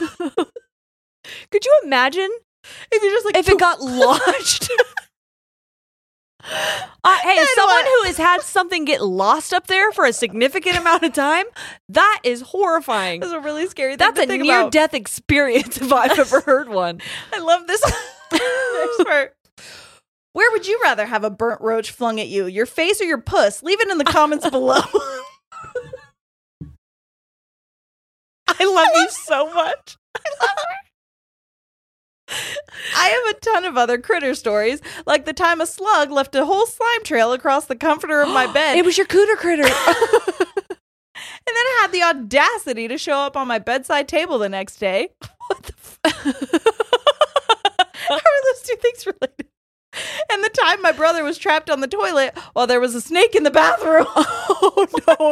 Could you imagine if you just like if it got lodged? Hey, as someone who has had something get lost up there for a significant amount of time, that is horrifying. That's a really scary thing. That's a near-death experience if I've ever heard one. I love this next part. Where would you rather have a burnt roach flung at you? Your face or your puss? Leave it in the comments below. I love you so much. I love her. I have a ton of other critter stories, like the time a slug left a whole slime trail across the comforter of my bed. It was your cooter critter. And then I had the audacity to show up on my bedside table the next day. What the How are those two things related? And the time my brother was trapped on the toilet while there was a snake in the bathroom. Oh,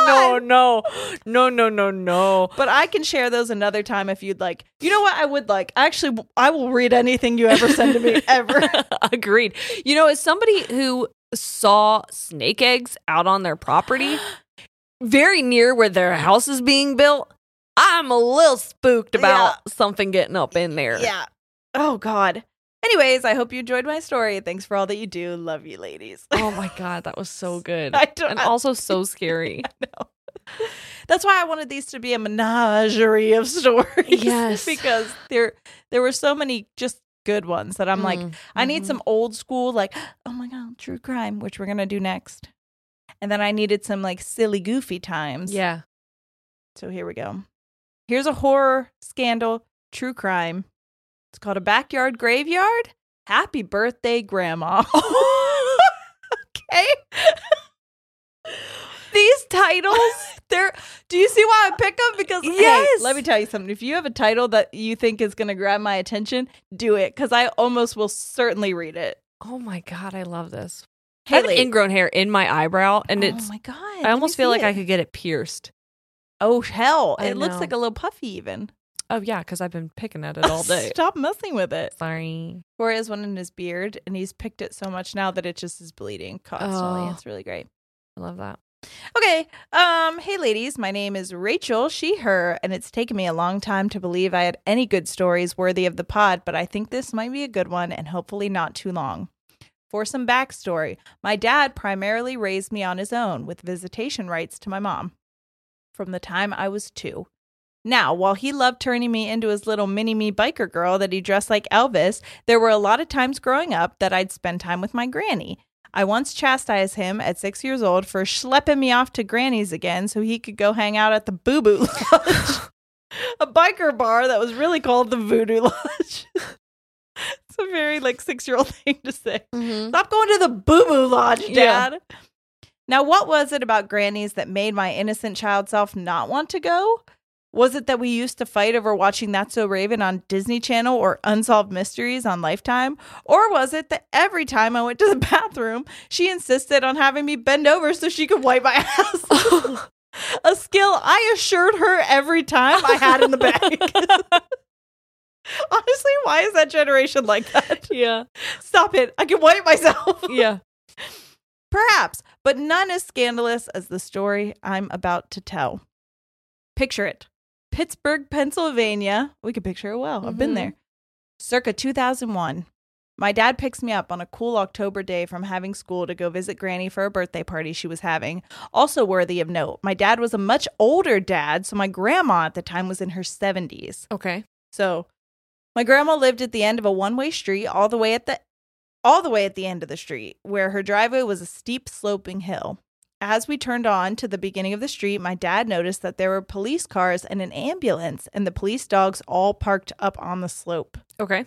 no. But I can share those another time if you'd like. You know what I would like? Actually, I will read anything you ever send to me, ever. Agreed. You know, as somebody who saw snake eggs out on their property, very near where their house is being built, I'm a little spooked about something getting up in there. Yeah. Oh, God. Anyways, I hope you enjoyed my story. Thanks for all that you do. Love you, ladies. Oh my God, that was so good. And also so scary. I know. That's why I wanted these to be a menagerie of stories. Yes. Because there were so many just good ones that I'm like, I need some old school, like, oh my God, true crime, which we're going to do next. And then I needed some like silly, goofy times. Yeah. So here we go. Here's a horror, scandal, true crime. It's called A Backyard Graveyard. Happy birthday, Grandma. Okay. These titles, do you see why I pick them? Because, yes. Hey, let me tell you something. If you have a title that you think is going to grab my attention, do it. Because I almost will certainly read it. oh my God, I love this. I have ingrown hair in my eyebrow, and oh my God. I almost feel like I could get it pierced. Oh, hell. I It looks know. like a little puffy even. Oh, yeah, because I've been picking at it all day. Stop messing with it. Sorry. Corey has one in his beard, and he's picked it so much now that it just is bleeding constantly. Oh. It's really great. I love that. Okay. Hey, ladies. My name is Rachel, she, her, and it's taken me a long time to believe I had any good stories worthy of the pod, but I think this might be a good one and hopefully not too long. For some backstory, my dad primarily raised me on his own with visitation rights to my mom from the time I was 2. Now, while he loved turning me into his little mini-me biker girl that he dressed like Elvis, there were a lot of times growing up that I'd spend time with my granny. I once chastised him at 6 years old for schlepping me off to Granny's again so he could go hang out at the Boo Boo Lodge, a biker bar that was really called the Voodoo Lodge. It's a very 6-year-old thing to say. Mm-hmm. Stop going to the Boo Boo Lodge, Dad. Yeah. Now, what was it about Granny's that made my innocent child self not want to go? Was it that we used to fight over watching That's So Raven on Disney Channel or Unsolved Mysteries on Lifetime? Or was it that every time I went to the bathroom, she insisted on having me bend over so she could wipe my ass? A skill I assured her every time I had in the bag. Honestly, why is that generation like that? Yeah. Stop it. I can wipe myself. Yeah. Perhaps, but none as scandalous as the story I'm about to tell. Picture it. Pittsburgh, Pennsylvania. We could picture it well. I've been there. Circa 2001. My dad picks me up on a cool October day from having school to go visit Granny for a birthday party she was having. Also worthy of note, my dad was a much older dad, so my grandma at the time was in her 70s. Okay. So my grandma lived at the end of a one-way street all the way at the end of the street, where her driveway was a steep sloping hill. As we turned on to the beginning of the street, my dad noticed that there were police cars and an ambulance and the police dogs all parked up on the slope. Okay.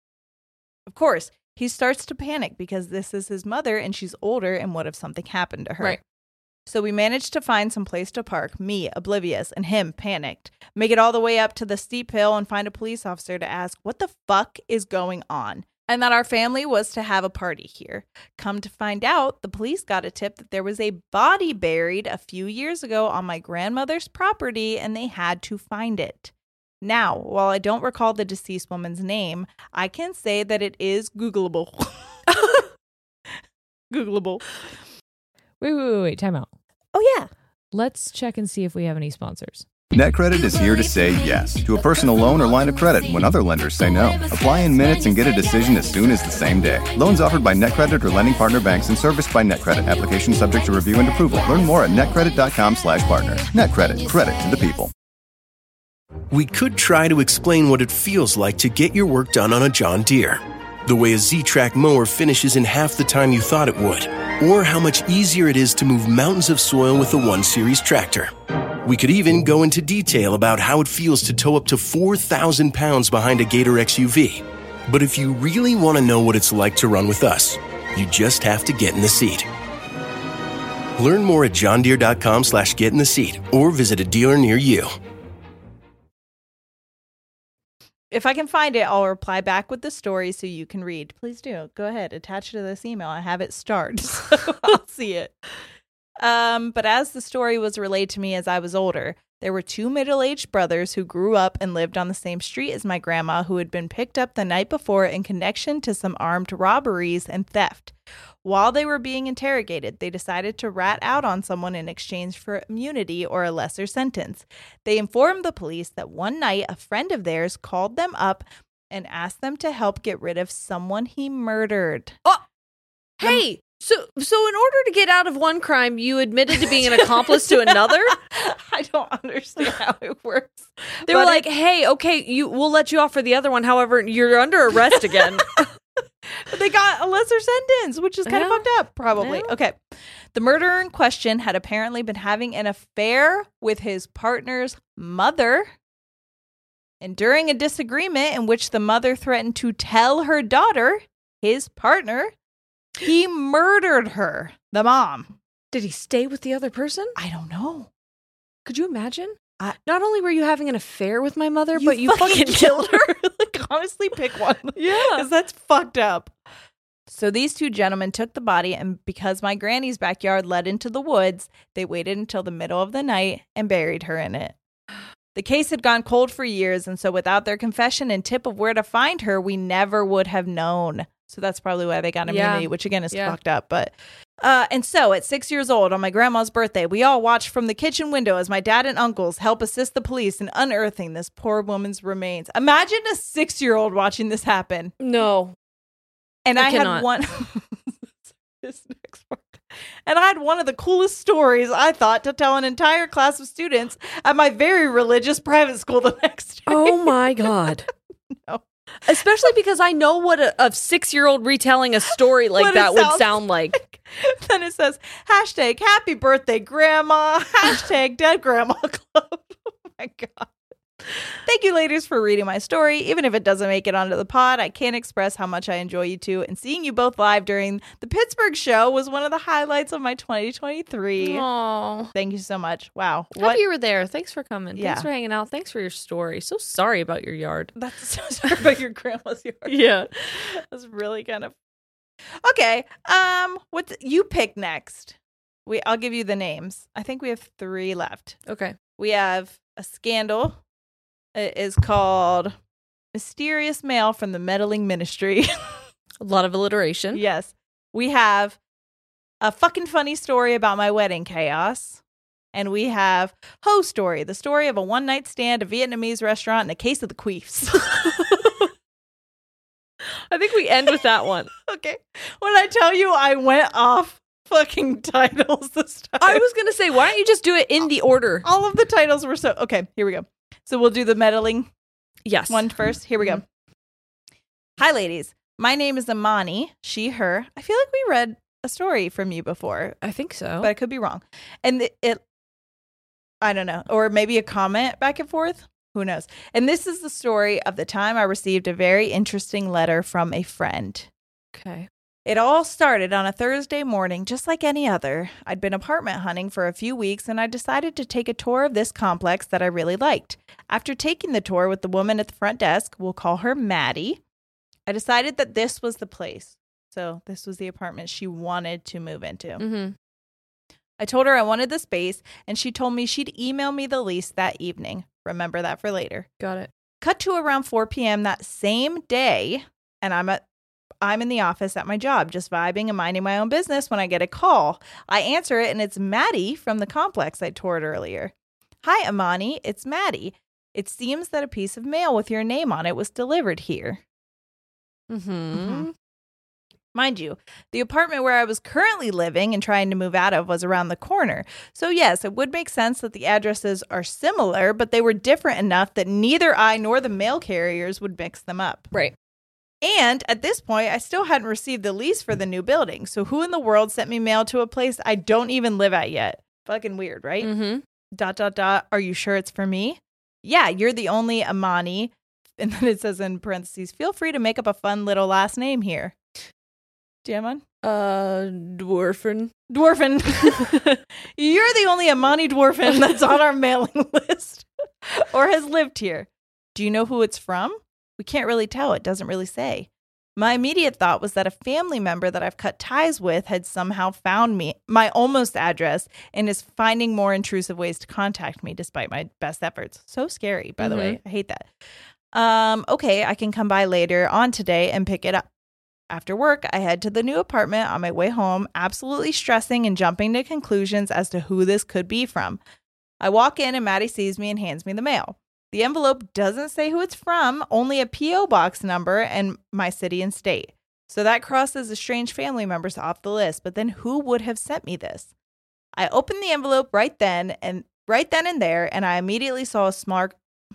Of course, he starts to panic because this is his mother and she's older, and what if something happened to her? Right. So we managed to find some place to park, me, oblivious, and him, panicked. Make it all the way up to the steep hill and find a police officer to ask what the fuck is going on, and that our family was to have a party here. Come to find out, the police got a tip that there was a body buried a few years ago on my grandmother's property, and they had to find it. Now, while I don't recall the deceased woman's name, I can say that it is Googleable. Googleable. Wait, time out. Oh, yeah. Let's check and see if we have any sponsors. NetCredit is here to say yes to a personal loan or line of credit when other lenders say no. Apply in minutes and get a decision as soon as the same day. Loans offered by NetCredit or lending partner banks and serviced by NetCredit. Application subject to review and approval. Learn more at netcredit.com/partner. NetCredit. Credit to the people. We could try to explain what it feels like to get your work done on a John Deere. The way a Z-Track mower finishes in half the time you thought it would. Or how much easier it is to move mountains of soil with the 1 Series tractor. We could even go into detail about how it feels to tow up to 4,000 pounds behind a Gator XUV. But if you really want to know what it's like to run with us, you just have to get in the seat. Learn more at johndeere.com/get-in-the-seat or visit a dealer near you. If I can find it, I'll reply back with the story so you can read. Please do. Go ahead. Attach it to this email. I have it starred, so I'll see it. But as the story was relayed to me as I was older, there were 2 middle-aged brothers who grew up and lived on the same street as my grandma, who had been picked up the night before in connection to some armed robberies and theft. While they were being interrogated, they decided to rat out on someone in exchange for immunity or a lesser sentence. They informed the police that one night a friend of theirs called them up and asked them to help get rid of someone he murdered. Oh, hey! So in order to get out of one crime, you admitted to being an accomplice to another? I don't understand how it works. They were like, hey, okay, we'll let you off for the other one. However, you're under arrest again. But they got a lesser sentence, which is kind of fucked up, probably. Yeah. Okay. The murderer in question had apparently been having an affair with his partner's mother. And during a disagreement in which the mother threatened to tell her daughter, his partner, he murdered her, the mom. Did he stay with the other person? I don't know. Could you imagine? Not only were you having an affair with my mother, but you fucking killed her. Like, honestly, pick one. Yeah. Because that's fucked up. So these two gentlemen took the body, and because my granny's backyard led into the woods, they waited until the middle of the night and buried her in it. The case had gone cold for years, and so without their confession and tip of where to find her, we never would have known. So that's probably why they got immunity, which again is fucked up. But and so at 6 years old on my grandma's birthday, we all watched from the kitchen window as my dad and uncles help assist the police in unearthing this poor woman's remains. Imagine a 6-year-old watching this happen. No. And I had one. This next part. And I had one of the coolest stories, I thought, to tell an entire class of students at my very religious private school the next day. Oh my God. No. Especially because I know what a 6-year-old retelling a story like that would sound like. Then it says, hashtag happy birthday, grandma. Hashtag dead grandma club. Oh my God. Thank you, ladies, for reading my story. Even if it doesn't make it onto the pod, I can't express how much I enjoy you two. And seeing you both live during the Pittsburgh show was one of the highlights of my 2023. Aww. Thank you so much. Wow. Happy you were there. Thanks for coming. Yeah. Thanks for hanging out. Thanks for your story. So sorry about your yard. That's so sorry about your grandma's yard. Yeah. That's really kind of... Okay. What you pick next? I'll give you the names. I think we have 3 left. Okay. We have a scandal. It is called Mysterious Mail from the Meddling Ministry. A lot of alliteration. Yes. We have a fucking funny story about my wedding chaos. And we have Ho Story, the story of a one-night stand, a Vietnamese restaurant, and a case of the queefs. I think we end with that one. Okay. When I tell you I went off fucking titles this time. I was going to say, why don't you just do it in the order? All of the titles were so... Okay, here we go. So we'll do the meddling one first. Here we go. Hi, ladies. My name is Amani. She, her. I feel like we read a story from you before. I think so. But I could be wrong. And it I don't know. Or maybe a comment back and forth. Who knows? And this is the story of the time I received a very interesting letter from a friend. Okay. It all started on a Thursday morning, just like any other. I'd been apartment hunting for a few weeks, and I decided to take a tour of this complex that I really liked. After taking the tour with the woman at the front desk, we'll call her Maddie, I decided that this was the place. So this was the apartment she wanted to move into. Mm-hmm. I told her I wanted the space, and she told me she'd email me the lease that evening. Remember that for later. Got it. Cut to around 4 p.m. that same day, and I'm in the office at my job, just vibing and minding my own business when I get a call. I answer it, and it's Maddie from the complex I toured earlier. Hi, Amani. It's Maddie. It seems that a piece of mail with your name on it was delivered here. Mm-hmm. Mind you, the apartment where I was currently living and trying to move out of was around the corner. So yes, it would make sense that the addresses are similar, but they were different enough that neither I nor the mail carriers would mix them up. Right. And at this point, I still hadn't received the lease for the new building. So who in the world sent me mail to a place I don't even live at yet? Fucking weird, right? Mm-hmm. ... Are you sure it's for me? Yeah, you're the only Amani. And then it says in parentheses, feel free to make up a fun little last name here. Do you have one? Dwarfin. You're the only Amani Dwarfin that's on our mailing list or has lived here. Do you know who it's from? We can't really tell. It doesn't really say. My immediate thought was that a family member that I've cut ties with had somehow found my almost address and is finding more intrusive ways to contact me despite my best efforts. So scary, by the way. I hate that. Okay, I can come by later on today and pick it up. After work, I head to the new apartment on my way home, absolutely stressing and jumping to conclusions as to who this could be from. I walk in and Maddie sees me and hands me the mail. The envelope doesn't say who it's from, only a P.O. box number and my city and state. So that crosses the strange family members off the list, but then who would have sent me this? I opened the envelope right then and there, and I immediately saw a small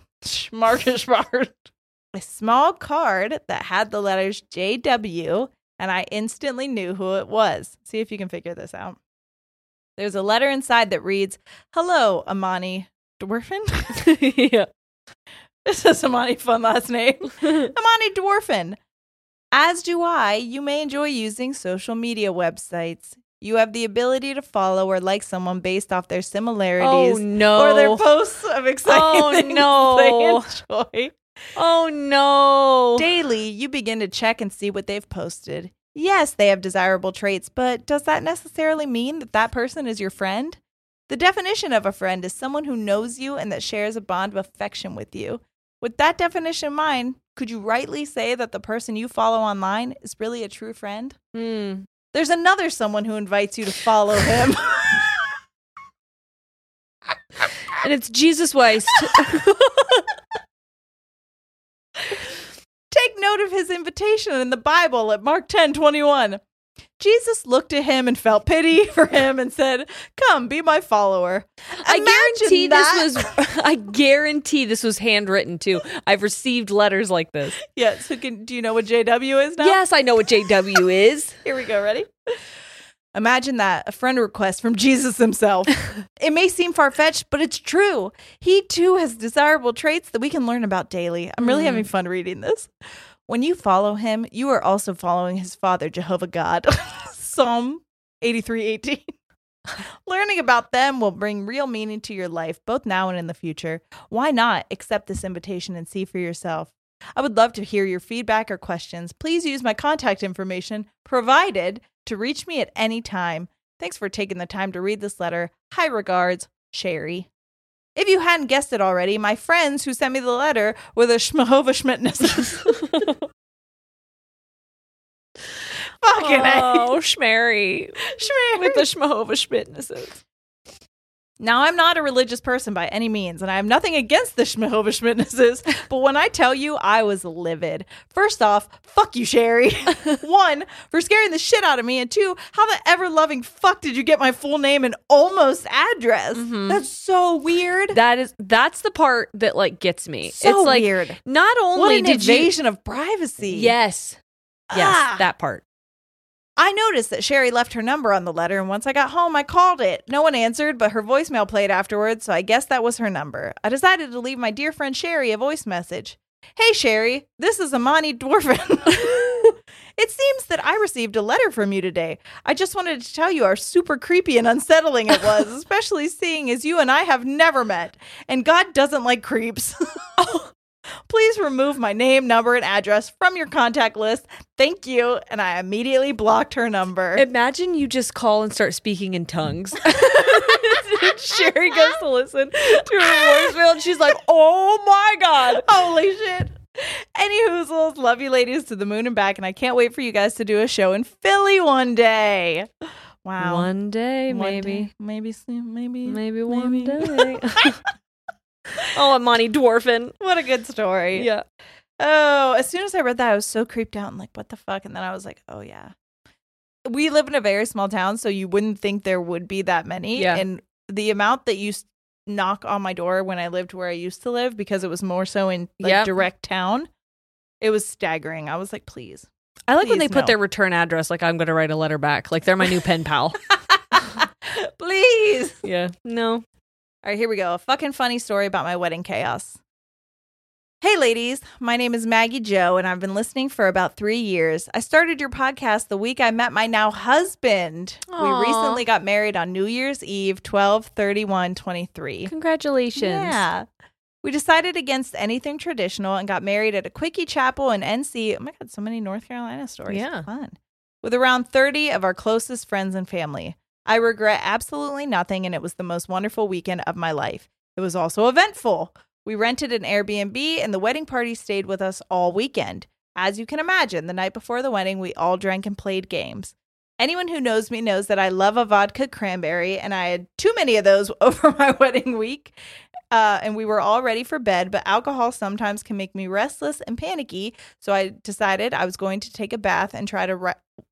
card that had the letters JW, and I instantly knew who it was. See if you can figure this out. There's a letter inside that reads, hello, Amani Dwarfin? Yeah. This is Amani, fun last name. Amani Dwarfin. As do I, you may enjoy using social media websites. You have the ability to follow or like someone based off their similarities or their posts of exciting things they enjoy. Oh, no. Daily, you begin to check and see what they've posted. Yes, they have desirable traits, but does that necessarily mean that that person is your friend? The definition of a friend is someone who knows you and that shares a bond of affection with you. With that definition in mind, could you rightly say that the person you follow online is really a true friend? There's another someone who invites you to follow him. And it's Jesus Weist. Take note of his invitation in the Bible at Mark 10:21. Jesus looked at him and felt pity for him and said, "Come, be my follower." I guarantee this was handwritten too. I've received letters like this. Yes. Do you know what JW is now? Yes, I know what JW is. Here we go. Ready? Imagine that, a friend request from Jesus himself. It may seem far-fetched, but it's true. He too has desirable traits that we can learn about daily. I'm really having fun reading this. When you follow him, you are also following his father, Jehovah God. Psalm 83:18. Learning about them will bring real meaning to your life, both now and in the future. Why not accept this invitation and see for yourself? I would love to hear your feedback or questions. Please use my contact information provided to reach me at any time. Thanks for taking the time to read this letter. High regards, Sherry. If you hadn't guessed it already, my friends who sent me the letter were the Schmahova Schmidtnesses. Fucking Oh, Schmary. With the Schmahova Schmidtnesses. Now, I'm not a religious person by any means, and I have nothing against the Schmahova Schmidtnesses, but when I tell you, I was livid. First off, fuck you, Sherry. 1, for scaring the shit out of me, and 2, how the ever-loving fuck did you get my full name and almost address? That's so weird. That's the part that like gets me. So it's like, weird. Not only What an did invasion of privacy. Yes, that part. I noticed that Sherry left her number on the letter, and once I got home, I called it. No one answered, but her voicemail played afterwards, so I guess that was her number. I decided to leave my dear friend Sherry a voice message. Hey, Sherry, this is Amani Dwarfin. It seems that I received a letter from you today. I just wanted to tell you how super creepy and unsettling it was, especially seeing as you and I have never met, and God doesn't like creeps. Please remove my name, number, and address from your contact list. Thank you. And I immediately blocked her number. Imagine you just call and start speaking in tongues. Sherry goes to listen to her voicemail and she's like, oh my God. Holy shit. Any hoozles, love you ladies to the moon and back. And I can't wait for you guys to do a show in Philly one day. Wow. One day, maybe. Maybe one day. Oh, Amani Dwarfin. What a good story. Yeah. Oh, as soon as I read that, I was so creeped out and like, what the fuck? And then I was like, oh, yeah. We live in a very small town, so you wouldn't think there would be that many. Yeah. And the amount that used to knock on my door when I lived where I used to live, because it was more so in like direct town, it was staggering. I was like, please. I like when they put their return address, like I'm going to write a letter back. Like they're my new pen pal. Please. Yeah. No. All right, here we go. A fucking funny story about my wedding chaos. Hey, ladies. My name is Maggie Joe, and I've been listening for about 3 years. I started your podcast the week I met my now husband. Aww. We recently got married on New Year's Eve, 12/31/23. Congratulations. Yeah. We decided against anything traditional and got married at a quickie chapel in NC. Oh, my God, so many North Carolina stories. Yeah. Fun. With around 30 of our closest friends and family. I regret absolutely nothing, and it was the most wonderful weekend of my life. It was also eventful. We rented an Airbnb, and the wedding party stayed with us all weekend. As you can imagine, the night before the wedding, we all drank and played games. Anyone who knows me knows that I love a vodka cranberry, and I had too many of those over my wedding week. And we were all ready for bed, but alcohol sometimes can make me restless and panicky, so I decided I was going to take a bath and try to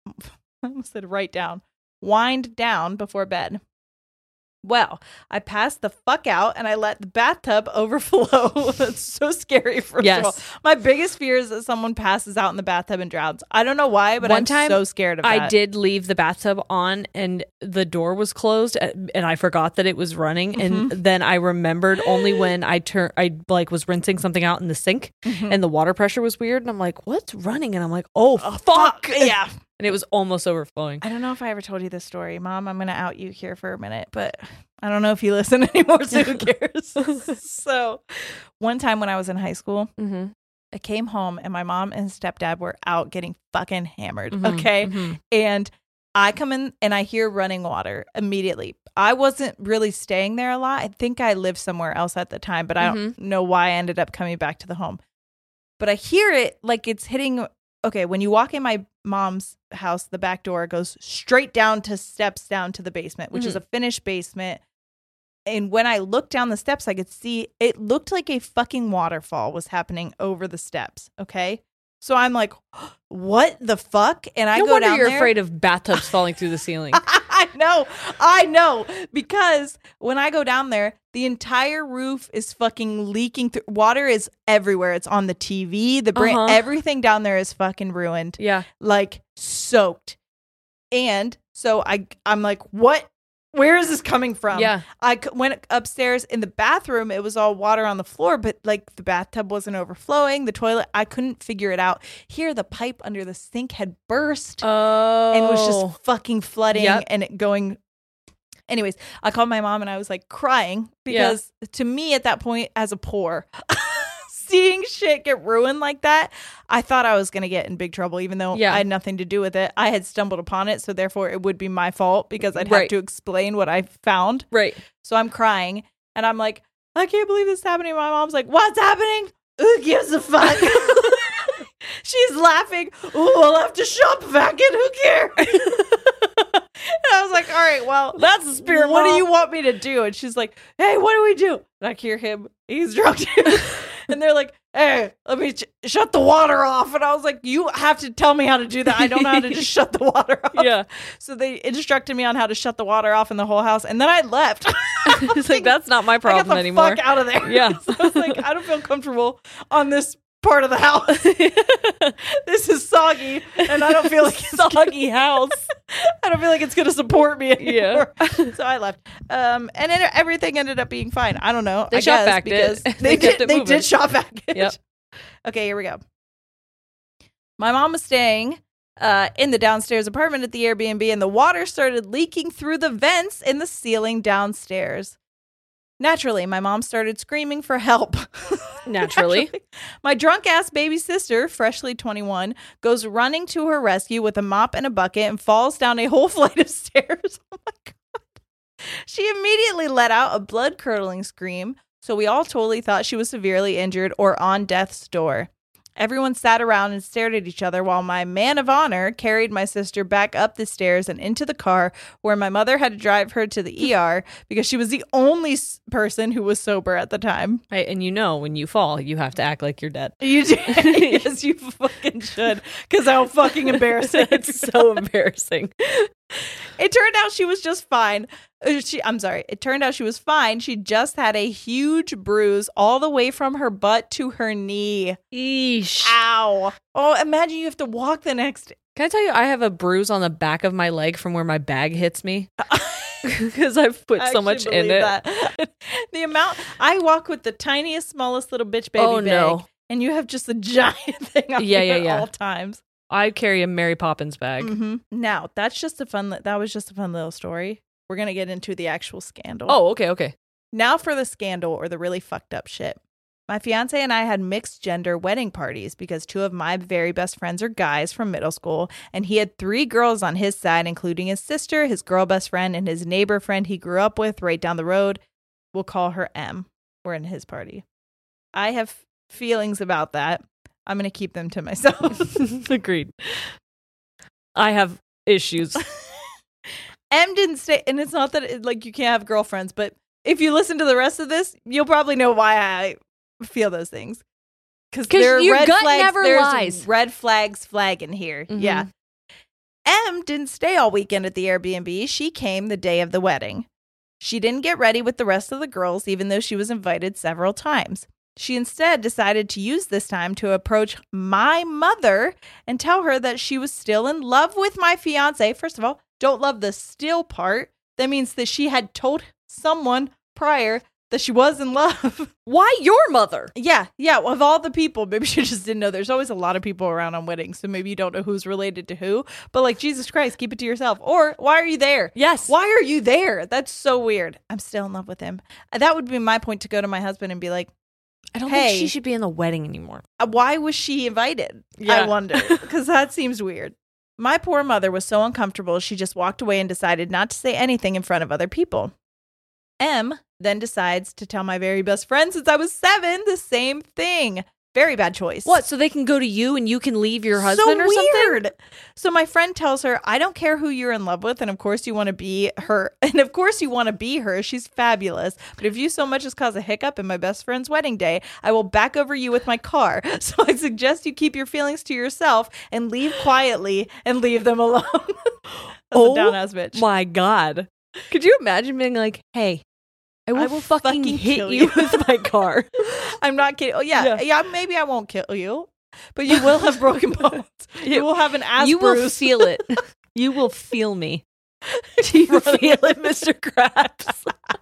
wind down before bed. Well, I passed the fuck out and I let the bathtub overflow. That's so scary. First of all, my biggest fear is that someone passes out in the bathtub and drowns. I don't know why, but I'm so scared of that. I did leave the bathtub on and the door was closed and I forgot that it was running. And then I remembered only when I was rinsing something out in the sink and the water pressure was weird. And I'm like, what's running? And I'm like, oh fuck. Yeah. And it was almost overflowing. I don't know if I ever told you this story. Mom, I'm going to out you here for a minute, but I don't know if you listen anymore, so who cares? So one time when I was in high school, I came home and my mom and stepdad were out getting fucking hammered. Mm-hmm, Okay. mm-hmm. And I come in and I hear running water immediately. I wasn't really staying there a lot. I think I lived somewhere else at the time, but I don't know why I ended up coming back to the home. But I hear it like it's hitting. Okay, when you walk in my mom's house, the back door goes straight down to steps down to the basement, which is a finished basement. And when I looked down the steps, I could see it looked like a fucking waterfall was happening over the steps. Okay. So I'm like, what the fuck? And I No go wonder down you're there. afraid of bathtubs falling through the ceiling. I know. Because when I go down there, the entire roof is fucking leaking through. Water is everywhere. It's on the TV, everything down there is fucking ruined. Yeah. Like soaked. And so I'm like, what? Where is this coming from? Yeah. I went upstairs in the bathroom. It was all water on the floor, but like the bathtub wasn't overflowing. The toilet, I couldn't figure it out. Here, the pipe under the sink had burst and was just fucking flooding and it going. Anyways, I called my mom and I was like crying because to me at that point, as a poor, seeing shit get ruined like that, I thought I was going to get in big trouble, even though I had nothing to do with it. I had stumbled upon it, so therefore it would be my fault because I'd have to explain what I found. Right. So I'm crying, and I'm like, I can't believe this is happening. My mom's like, what's happening? Who gives a fuck? She's laughing. Oh, I'll have to shop back in. Who cares? And I was like, all right, well, that's the spirit. What do you want me to do? And she's like, hey, what do we do? And I hear him. He's drunk too. And they're like, hey, let me shut the water off. And I was like, you have to tell me how to do that. I don't know how to just shut the water off. Yeah. So they instructed me on how to shut the water off in the whole house. And then I left. It's like, that's not my problem I got the anymore. fuck out of there. Yeah. So I was like, I don't feel comfortable on this part of the house. This is soggy, and I don't feel like it's soggy house. I don't feel like it's going to support me anymore. Yeah. So I left. And then everything ended up being fine. I don't know. They shop backed because it. They kept it They moving. did shop back it. Yep. Okay, here we go. My mom was staying in the downstairs apartment at the Airbnb, and the water started leaking through the vents in the ceiling downstairs. Naturally, my mom started screaming for help. Naturally. My drunk ass baby sister, freshly 21, goes running to her rescue with a mop and a bucket and falls down a whole flight of stairs. Oh my God. She immediately let out a blood curdling scream, so we all totally thought she was severely injured or on death's door. Everyone sat around and stared at each other while my man of honor carried my sister back up the stairs and into the car, where my mother had to drive her to the ER because she was the only person who was sober at the time. Right, and you know, when you fall, you have to act like you're dead. You do. Yes, you fucking should. Because how fucking embarrassing. It's so embarrassing. It turned out she was just fine. It turned out she was fine. She just had a huge bruise all the way from her butt to her knee. Eesh. Ow. Oh, imagine you have to walk the next. Can I tell you, I have a bruise on the back of my leg from where my bag hits me? Because I've put so much in it. That. The amount. I walk with the tiniest, smallest little bitch baby bag. And you have just a giant thing on you at all times. I carry a Mary Poppins bag. Mm-hmm. Now, that was just a fun little story. We're going to get into the actual scandal. Oh, okay. Now for the scandal or the really fucked up shit. My fiance and I had mixed gender wedding parties because two of my very best friends are guys from middle school, and he had 3 girls on his side, including his sister, his girl best friend, and his neighbor friend he grew up with right down the road. We'll call her M. We're in his party. I have feelings about that. I'm going to keep them to myself. Agreed. I have issues. M didn't stay, and it's not that you can't have girlfriends, but if you listen to the rest of this, you'll probably know why I feel those things. Because your red gut flags, never there's lies. Red flags flagging here. Mm-hmm. Yeah. M didn't stay all weekend at the Airbnb. She came the day of the wedding. She didn't get ready with the rest of the girls, even though she was invited several times. She instead decided to use this time to approach my mother and tell her that she was still in love with my fiance. First of all, don't love the still part. That means that she had told someone prior that she was in love. Why your mother? Yeah. Of all the people, maybe she just didn't know. There's always a lot of people around on weddings, so maybe you don't know who's related to who. But Jesus Christ, keep it to yourself. Or why are you there? Yes. Why are you there? That's so weird. I'm still in love with him. That would be my point to go to my husband and be like, I don't think she should be in the wedding anymore. Why was she invited? Yeah. I wonder, because that seems weird. My poor mother was so uncomfortable, she just walked away and decided not to say anything in front of other people. M then decides to tell my very best friend since I was 7 the same thing. Very bad choice. What? So they can go to you and you can leave your husband or something? So my friend tells her, I don't care who you're in love with, and of course you want to be her. And of course you want to be her. She's fabulous. But if you so much as cause a hiccup in my best friend's wedding day, I will back over you with my car. So I suggest you keep your feelings to yourself and leave quietly and leave them alone. That's a down-ass bitch. My God. Could you imagine being like, hey, I will fucking hit you with my car. I'm not kidding. Oh, yeah, maybe I won't kill you, but you will have broken bones. You will have an ass You bruise. will feel it. You will feel me. Do you feel it, Mr. Krabs?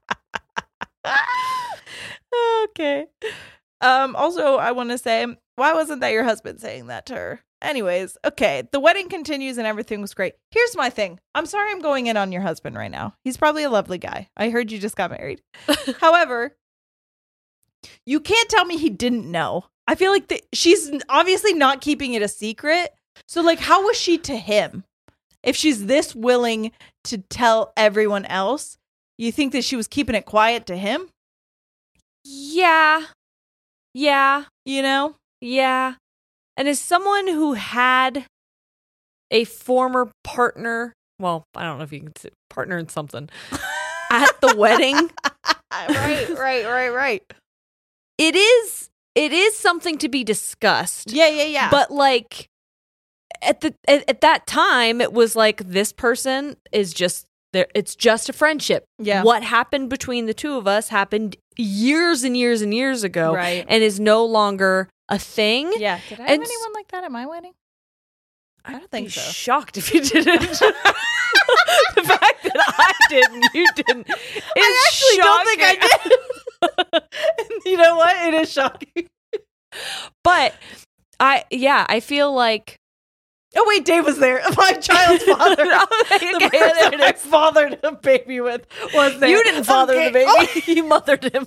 Okay. Also, I want to say, why wasn't that your husband saying that to her? Anyways, okay, the wedding continues and everything was great. Here's my thing. I'm sorry I'm going in on your husband right now. He's probably a lovely guy. I heard you just got married. However, you can't tell me he didn't know. I feel like she's obviously not keeping it a secret. So, like, how was she to him? If she's this willing to tell everyone else, you think that she was keeping it quiet to him? Yeah. You know? Yeah. And as someone who had a former partner, well, I don't know if you can say partner in something, at the wedding. Right. It is something to be discussed. Yeah. But like at that time, it was like, this person is just there. It's just a friendship. Yeah. What happened between the two of us happened years and years and years ago, right? And is no longer a thing. Yeah. Did I have anyone like that at my wedding? I don't think so. Shocked if you didn't. The fact that I didn't, you didn't. I actually don't think I did. You know what? It is shocking. But I feel like. Oh wait, Dave was there. My child's father. The person I fathered a baby with was there. You didn't father the baby. Oh. You mothered him.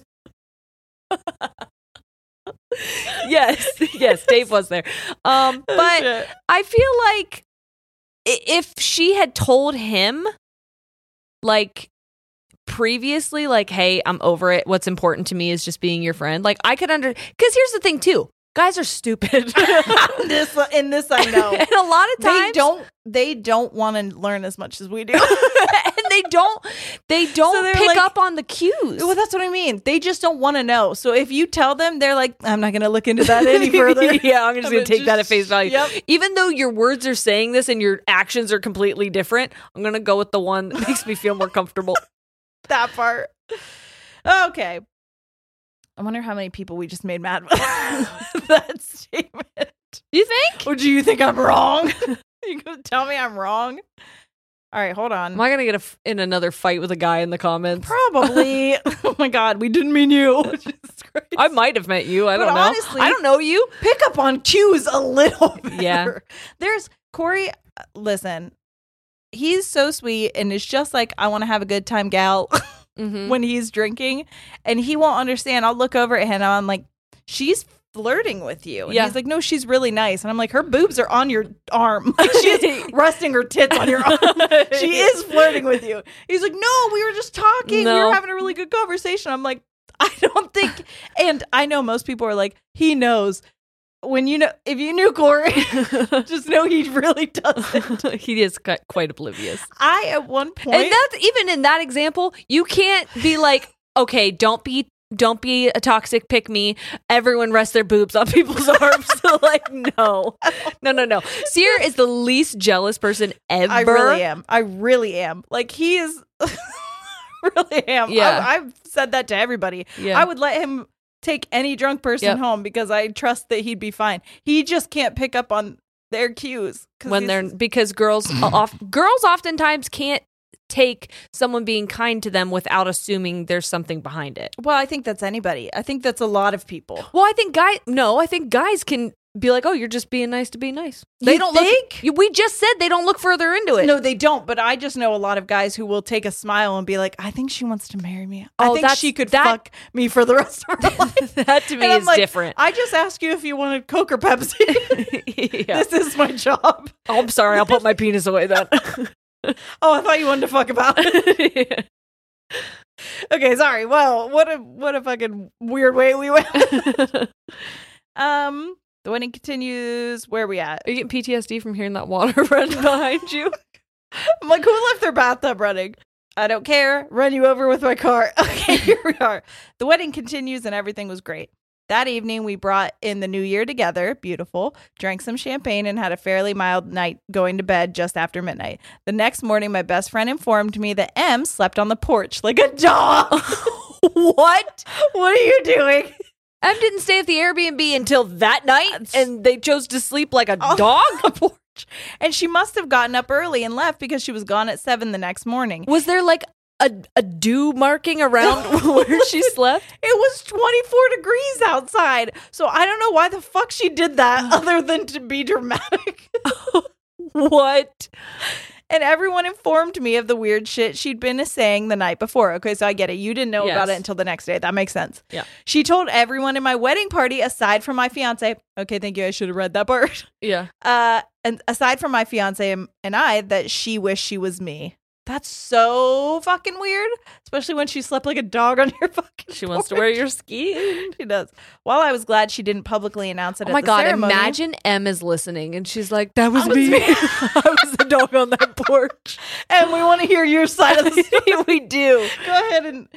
Yes, Dave was there. But I feel like if she had told him, like, previously, like, hey, I'm over it. What's important to me is just being your friend. Like, I could because here's the thing too. Guys are stupid. In this I know. And a lot of times they don't want to learn as much as we do. And they don't so pick like, up on the cues. Well, that's what I mean. They just don't want to know. So if you tell them, they're like, I'm not going to look into that any further. Yeah, I'm just going to take that at face value. Yep. Even though your words are saying this and your actions are completely different, I'm going to go with the one that makes me feel more comfortable. That part. Okay. I wonder how many people we just made mad with that statement. You think? Or do you think I'm wrong? You gonna tell me I'm wrong? All right, hold on. Am I gonna get in another fight with a guy in the comments? Probably. Oh my God, we didn't mean you. I might have met you. I don't know. Honestly, I don't know you. Pick up on cues a little bit. Yeah. There's Corey. Listen, he's so sweet, and it's just like, I want to have a good time, gal. Mm-hmm. When he's drinking, and he won't understand. I'll look over at him and I'm like, she's flirting with you. And he's like, no, she's really nice. And I'm like, her boobs are on your arm. Like, she's resting her tits on your arm. She is flirting with you. He's like, no, we were just talking. We were having a really good conversation. I'm like, I don't think, and I know most people are like, he knows. When you know, if you knew Corey, just know he really doesn't. He is quite oblivious. At one point, and that's even in that example, you can't be like, okay, don't be a toxic pick me. Everyone rest their boobs on people's arms. So like, no. Sear is the least jealous person ever. I really am. Like, he is. Really am. Yeah. I've said that to everybody. Yeah. I would let him take any drunk person home because I trust that he'd be fine. He just can't pick up on their cues because girls oftentimes can't take someone being kind to them without assuming there's something behind it. Well, I think that's anybody. I think that's a lot of people. Well, I think guys can be like, oh, you're just being nice to be nice. They don't think? We just said they don't look further into it. No, they don't. But I just know a lot of guys who will take a smile and be like, I think she wants to marry me. I think she could fuck me for the rest of her life. That to me is different. I just asked you if you wanted Coke or Pepsi. This is my job. Oh, I'm sorry. I'll put my penis away then. Oh, I thought you wanted to fuck about it. Okay, sorry. Well, what a fucking weird way we went. The wedding continues. Where are we at? Are you getting PTSD from hearing that water running behind you? I'm like, who left their bathtub running? I don't care. Run you over with my car. Okay, here we are. The wedding continues and everything was great. That evening, we brought in the new year together. Beautiful. Drank some champagne and had a fairly mild night, going to bed just after midnight. The next morning, my best friend informed me that M slept on the porch like a dog. What? What are you doing? M didn't stay at the Airbnb until that night, and they chose to sleep like a dog? On the porch. And she must have gotten up early and left because she was gone at 7 the next morning. Was there like a dew marking around where she slept? It was 24 degrees outside. So I don't know why the fuck she did that other than to be dramatic. What? And everyone informed me of the weird shit she'd been saying the night before. Okay, so I get it. You didn't know about it until the next day. That makes sense. Yeah. She told everyone in my wedding party, aside from my fiance. Okay, thank you. I should have read that part. Yeah. And aside from my fiance and I, that she wished she was me. That's so fucking weird, especially when she slept like a dog on your fucking She wants to wear your skin. She does. While I was glad she didn't publicly announce it at the ceremony. Imagine M is listening and she's like, that was me. I was the dog on that porch. And we want to hear your side of the story. We do. Go ahead and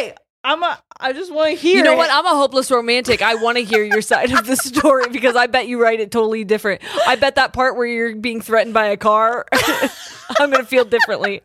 I just want to hear You know what? I'm a hopeless romantic. I want to hear your side of the story because I bet you write it totally different. I bet that part where you're being threatened by a car, I'm going to feel differently.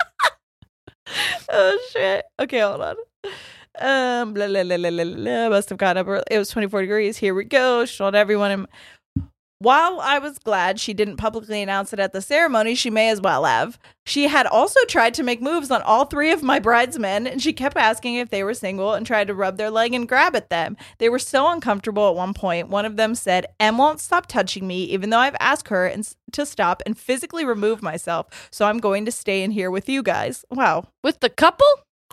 Oh, shit. Okay, hold on. Blah, blah, blah, blah, blah, blah. Must have gotten up early. It was 24 degrees. Here we go. She told everyone. While I was glad she didn't publicly announce it at the ceremony, she may as well have. She had also tried to make moves on all 3 of my bridesmen, and she kept asking if they were single and tried to rub their leg and grab at them. They were so uncomfortable at one point. One of them said, Em won't stop touching me, even though I've asked her to stop and physically remove myself, so I'm going to stay in here with you guys. Wow. With the couple?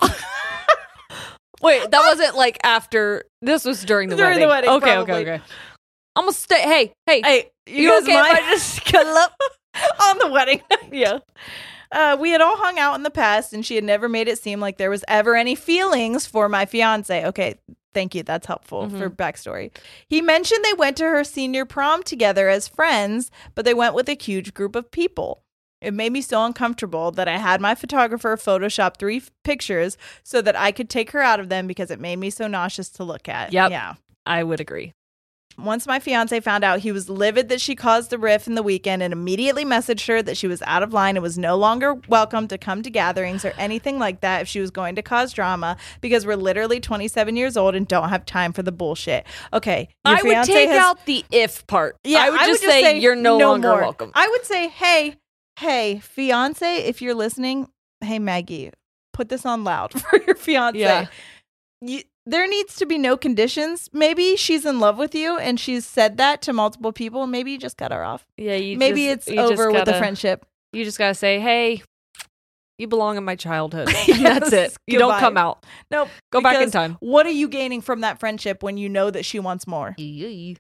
Wait, that wasn't like after. This was during the wedding. During the wedding, Okay. probably. I'm gonna stay. Hey, you you guys okay if mind? I just cuddle up? On the wedding. Yeah. We had all hung out in the past, and she had never made it seem like there was ever any feelings for my fiance. Okay, thank you. That's helpful for backstory. He mentioned they went to her senior prom together as friends, but they went with a huge group of people. It made me so uncomfortable that I had my photographer Photoshop 3 pictures so that I could take her out of them because it made me so nauseous to look at. Yep. Yeah. I would agree. Once my fiance found out, he was livid that she caused the riff in the weekend and immediately messaged her that she was out of line and was no longer welcome to come to gatherings or anything like that if she was going to cause drama because we're literally 27 years old and don't have time for the bullshit. Okay. I would take out the if part. Yeah, I would just say you're no longer more. welcome. I would say, hey, fiance, if you're listening, hey, Maggie, put this on loud for your fiance. Yeah. There needs to be no conditions. Maybe she's in love with you and she's said that to multiple people. Maybe you just cut her off. Yeah, maybe it's over with the friendship. You just gotta say, hey, you belong in my childhood. That's it. You don't come out. Nope. Go back in time. What are you gaining from that friendship when you know that she wants more? We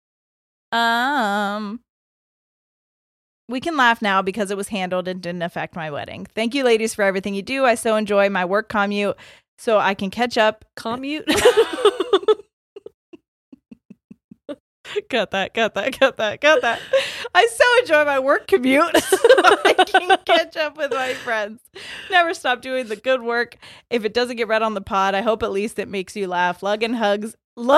can laugh now because it was handled and didn't affect my wedding. Thank you, ladies, for everything you do. I so enjoy my work commute so I can catch up. Commute? Cut that. I so enjoy my work commute so I can catch up with my friends. Never stop doing the good work. If it doesn't get read on the pod, I hope at least it makes you laugh. Love and hugs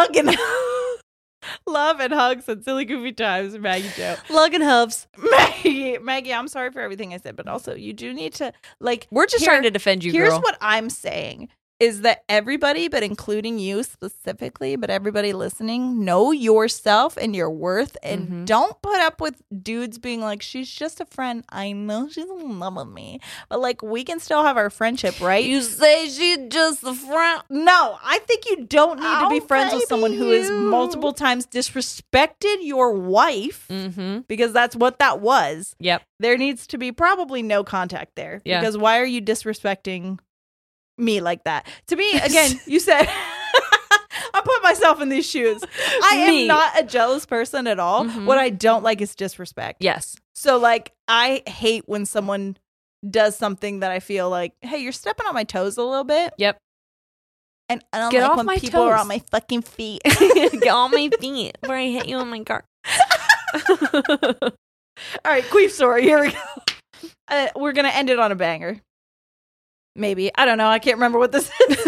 and silly goofy times, Maggie Jo. Lug and hubs. Maggie, I'm sorry for everything I said, but also you do need to We're just trying to defend you, girl. Here's what I'm saying. is that everybody, but including you specifically, but everybody listening, know yourself and your worth, and don't put up with dudes being like, she's just a friend. I know she's in love with me, but like, we can still have our friendship, right? You say she's just a friend. No, I think you don't need to be friends with someone who has multiple times disrespected your wife, because that's what that was. Yep. There needs to be probably no contact there, because why are you disrespecting me like that? To me, again, you said I put myself in these shoes. I am not a jealous person at all. What I don't like is disrespect. Yes. So like, I hate when someone does something that I feel like, hey, you're stepping on my toes a little bit. Yep. And I don't Get like off when my people are toes. on my fucking feet. Get on my feet where I hit you in my car. All right, queef story. Here we go. We're gonna end it on a banger. Maybe. I don't know. I can't remember what this is.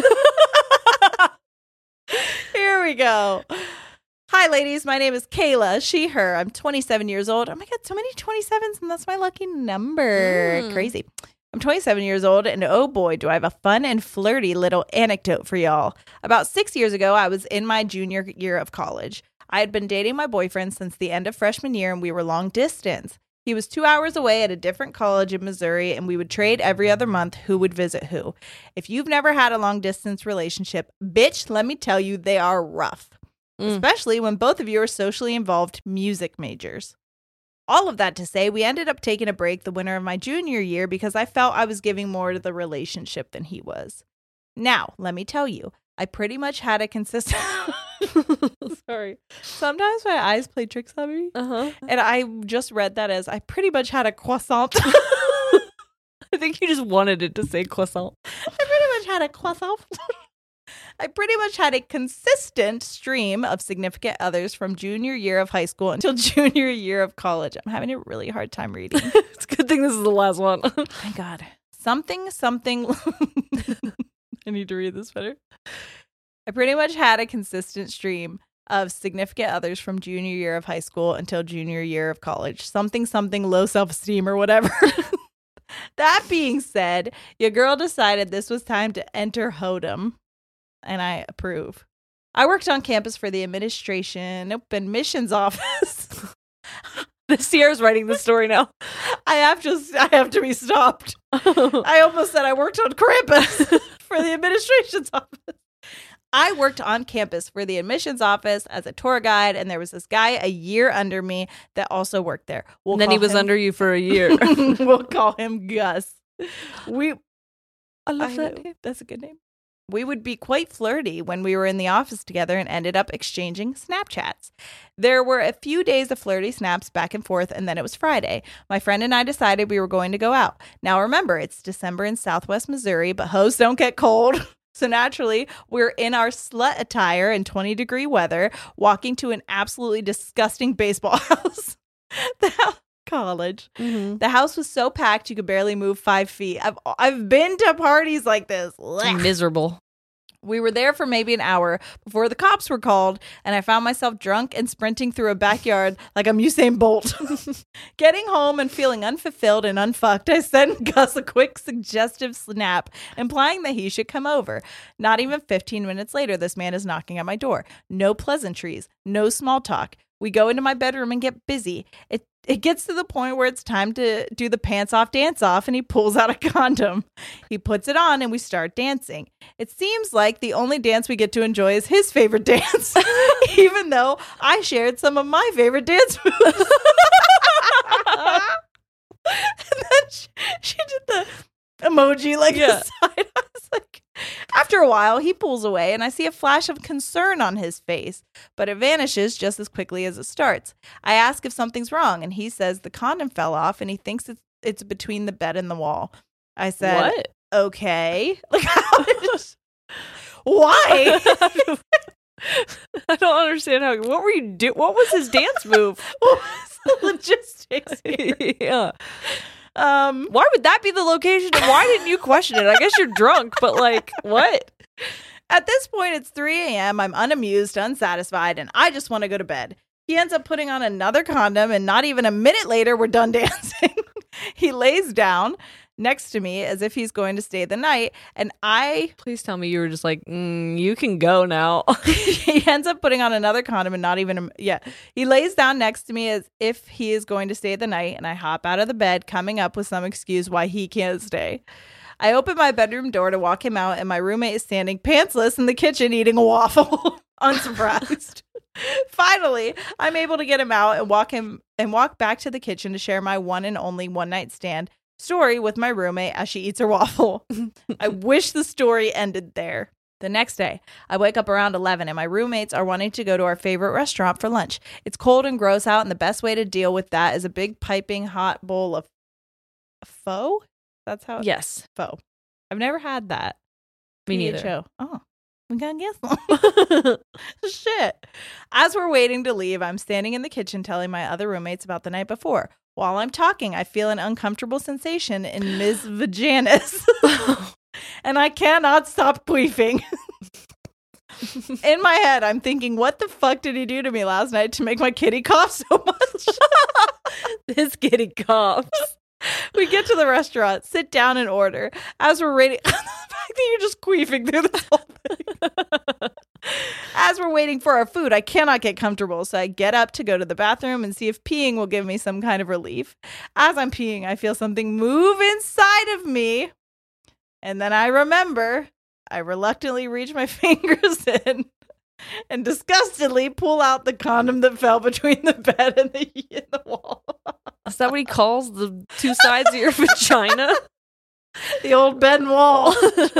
Here we go. Hi, ladies. My name is Kayla. She, her. I'm 27 years old. Oh my God, so many 27s, and that's my lucky number. Crazy. I'm 27 years old, and oh boy, do I have a fun and flirty little anecdote for y'all. About 6 years ago, I was in my junior year of college. I had been dating my boyfriend since the end of freshman year, and we were long distance. He was 2 hours away at a different college in Missouri, and we would trade every other month who would visit who. If you've never had a long-distance relationship, bitch, let me tell you, they are rough. Especially when both of you are socially involved music majors. All of that to say, we ended up taking a break the winter of my junior year because I felt I was giving more to the relationship than he was. Now, let me tell you, I pretty much had a consistent... Sorry. Sometimes my eyes play tricks on me. And I just read that as I pretty much had a croissant. I think you just wanted it to say croissant. I pretty much had a croissant. I pretty much had a consistent stream of significant others from junior year of high school until junior year of college. I'm having a really hard time reading. It's a good thing this is the last one. Thank God. Something. I need to read this better. I pretty much had a consistent stream of significant others from junior year of high school until junior year of college. Something, low self-esteem or whatever. That being said, your girl decided this was time to enter Hodem, and I approve. I worked on campus for the administration and missions office. The Sierra's writing the story now. I have to be stopped. I almost said I worked on campus for the administration's office. I worked on campus for the admissions office as a tour guide, and there was this guy a year under me that also worked there. And then he was under you for a year. We'll call him Gus. I love that name. That's a good name. We would be quite flirty when we were in the office together and ended up exchanging Snapchats. There were a few days of flirty snaps back and forth, and then it was Friday. My friend and I decided we were going to go out. Now remember, it's December in Southwest Missouri, but hoes don't get cold. So naturally, we're in our slut attire in 20-degree weather, walking to an absolutely disgusting baseball house. College. The house was so packed you could barely move 5 feet. I've been to parties like this. It's miserable. We were there for maybe an hour before the cops were called, and I found myself drunk and sprinting through a backyard like I'm Usain Bolt. Getting home and feeling unfulfilled and unfucked, I sent Gus a quick suggestive snap implying that he should come over. Not even 15 minutes later, this man is knocking at my door. No pleasantries, no small talk. We go into my bedroom and get busy. It gets to the point where it's time to do the pants off dance off, and he pulls out a condom. He puts it on and we start dancing. It seems like the only dance we get to enjoy is his favorite dance, even though I shared some of my favorite dance moves. And then she did the emoji like the side. I was like, after a while, he pulls away and I see a flash of concern on his face, but it vanishes just as quickly as it starts. I ask if something's wrong, and he says the condom fell off and he thinks it's between the bed and the wall. I said, what? Okay. Like, why? I don't understand what were you doing? What was his dance move? What was the logistics here? Yeah. Why would that be the location? And why didn't you question it? I guess you're drunk, but like, what? At this point, it's 3 a.m. I'm unamused, unsatisfied, and I just want to go to bed. He ends up putting on another condom, and not even a minute later, we're done dancing. He lays down. next to me as if he's going to stay the night. And Please tell me you were just like, you can go now. he ends up putting on another condom and not even, he lays down next to me as if he is going to stay the night. And I hop out of the bed, coming up with some excuse why he can't stay. I open my bedroom door to walk him out, and my roommate is standing pantsless in the kitchen eating a waffle, unsurprised. Finally, I'm able to get him out and walk back to the kitchen to share my one and only one night stand story with my roommate as she eats her waffle. I wish the story ended there. The next day, I wake up around 11 and my roommates are wanting to go to our favorite restaurant for lunch. It's cold and gross out, and the best way to deal with that is a big piping hot bowl of pho. That's how Yes. Pho. I've never had that. Me neither. PHO. Oh, we gotta guess one. Shit. As we're waiting to leave, I'm standing in the kitchen telling my other roommates about the night before. While I'm talking, I feel an uncomfortable sensation in Ms. Vaginas. And I cannot stop queefing. In my head, I'm thinking, what the fuck did he do to me last night to make my kitty cough so much? This kitty coughs. We get to the restaurant, sit down and order. As we're waiting, the fact that you're just queefing through this whole thing. As we're waiting for our food, I cannot get comfortable, so I get up to go to the bathroom and see if peeing will give me some kind of relief. As I'm peeing, I feel something move inside of me, and then I remember I reluctantly reach my fingers in and disgustedly pull out the condom that fell between the bed and the wall. Is that what he calls the two sides of your vagina? The old bed and wall.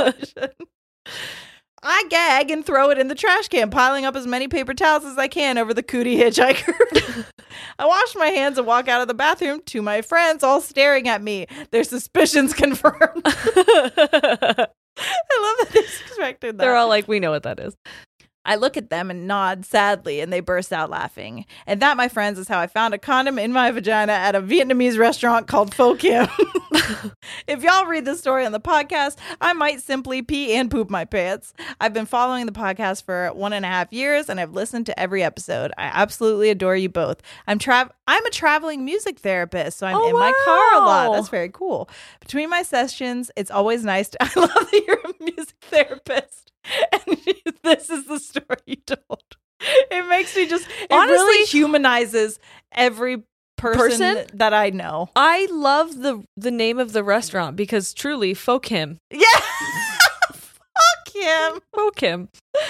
I gag and throw it in the trash can, piling up as many paper towels as I can over the cootie hitchhiker. I wash my hands and walk out of the bathroom to my friends all staring at me. Their suspicions confirmed. I love that they suspected that. They're all like, we know what that is. I look at them and nod sadly, and they burst out laughing. And that, my friends, is how I found a condom in my vagina at a Vietnamese restaurant called Pho Kim. If y'all read this story on the podcast, I might simply pee and poop my pants. I've been following the podcast for 1.5 years, and I've listened to every episode. I absolutely adore you both. I'm a traveling music therapist, so I'm in my car a lot. That's very cool. Between my sessions, it's always nice to... I love that you're a music therapist. And this is the story you told. It makes me just... It honestly really humanizes every person that I know. I love the name of the restaurant because truly, Pho Kim. Yeah. Fuck him. Pho Kim.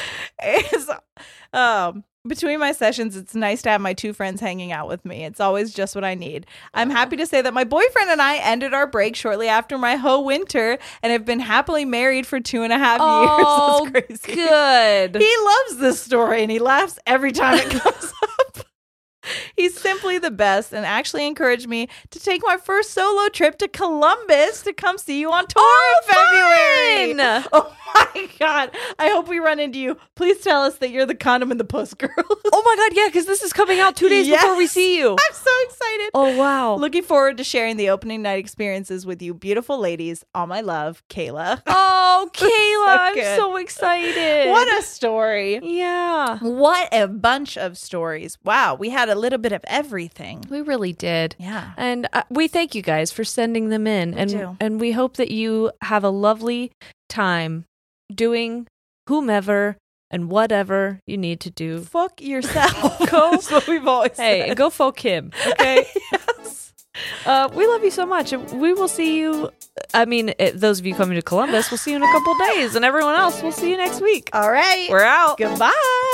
Between my sessions, it's nice to have my two friends hanging out with me. It's always just what I need. I'm happy to say that my boyfriend and I ended our break shortly after my whole winter and have been happily married for 2.5 years. Oh, that's crazy. Good. He loves this story and he laughs every time it comes up. He's simply the best and actually encouraged me to take my first solo trip to Columbus to come see you on tour in February. Fun. Oh my God. I hope we run into you. Please tell us that you're the condom and the puss girl. Oh my God, yeah, because this is coming out 2 days before we see you. I'm so excited. Oh, wow. Looking forward to sharing the opening night experiences with you beautiful ladies. All my love, Kayla. Oh, Kayla, I'm good. so excited. What a story. Yeah. What a bunch of stories. Wow, we had a little bit of everything. We really did. Yeah. And we thank you guys for sending them in. And we hope that you have a lovely time doing whomever and whatever you need to do. Fuck yourself. That's what we've always said. Hey, go Pho Kim, okay? Yes. We love you so much. And we will see you. I mean, those of you coming to Columbus, we'll see you in a couple days. And everyone else, we'll see you next week. All right. We're out. Goodbye.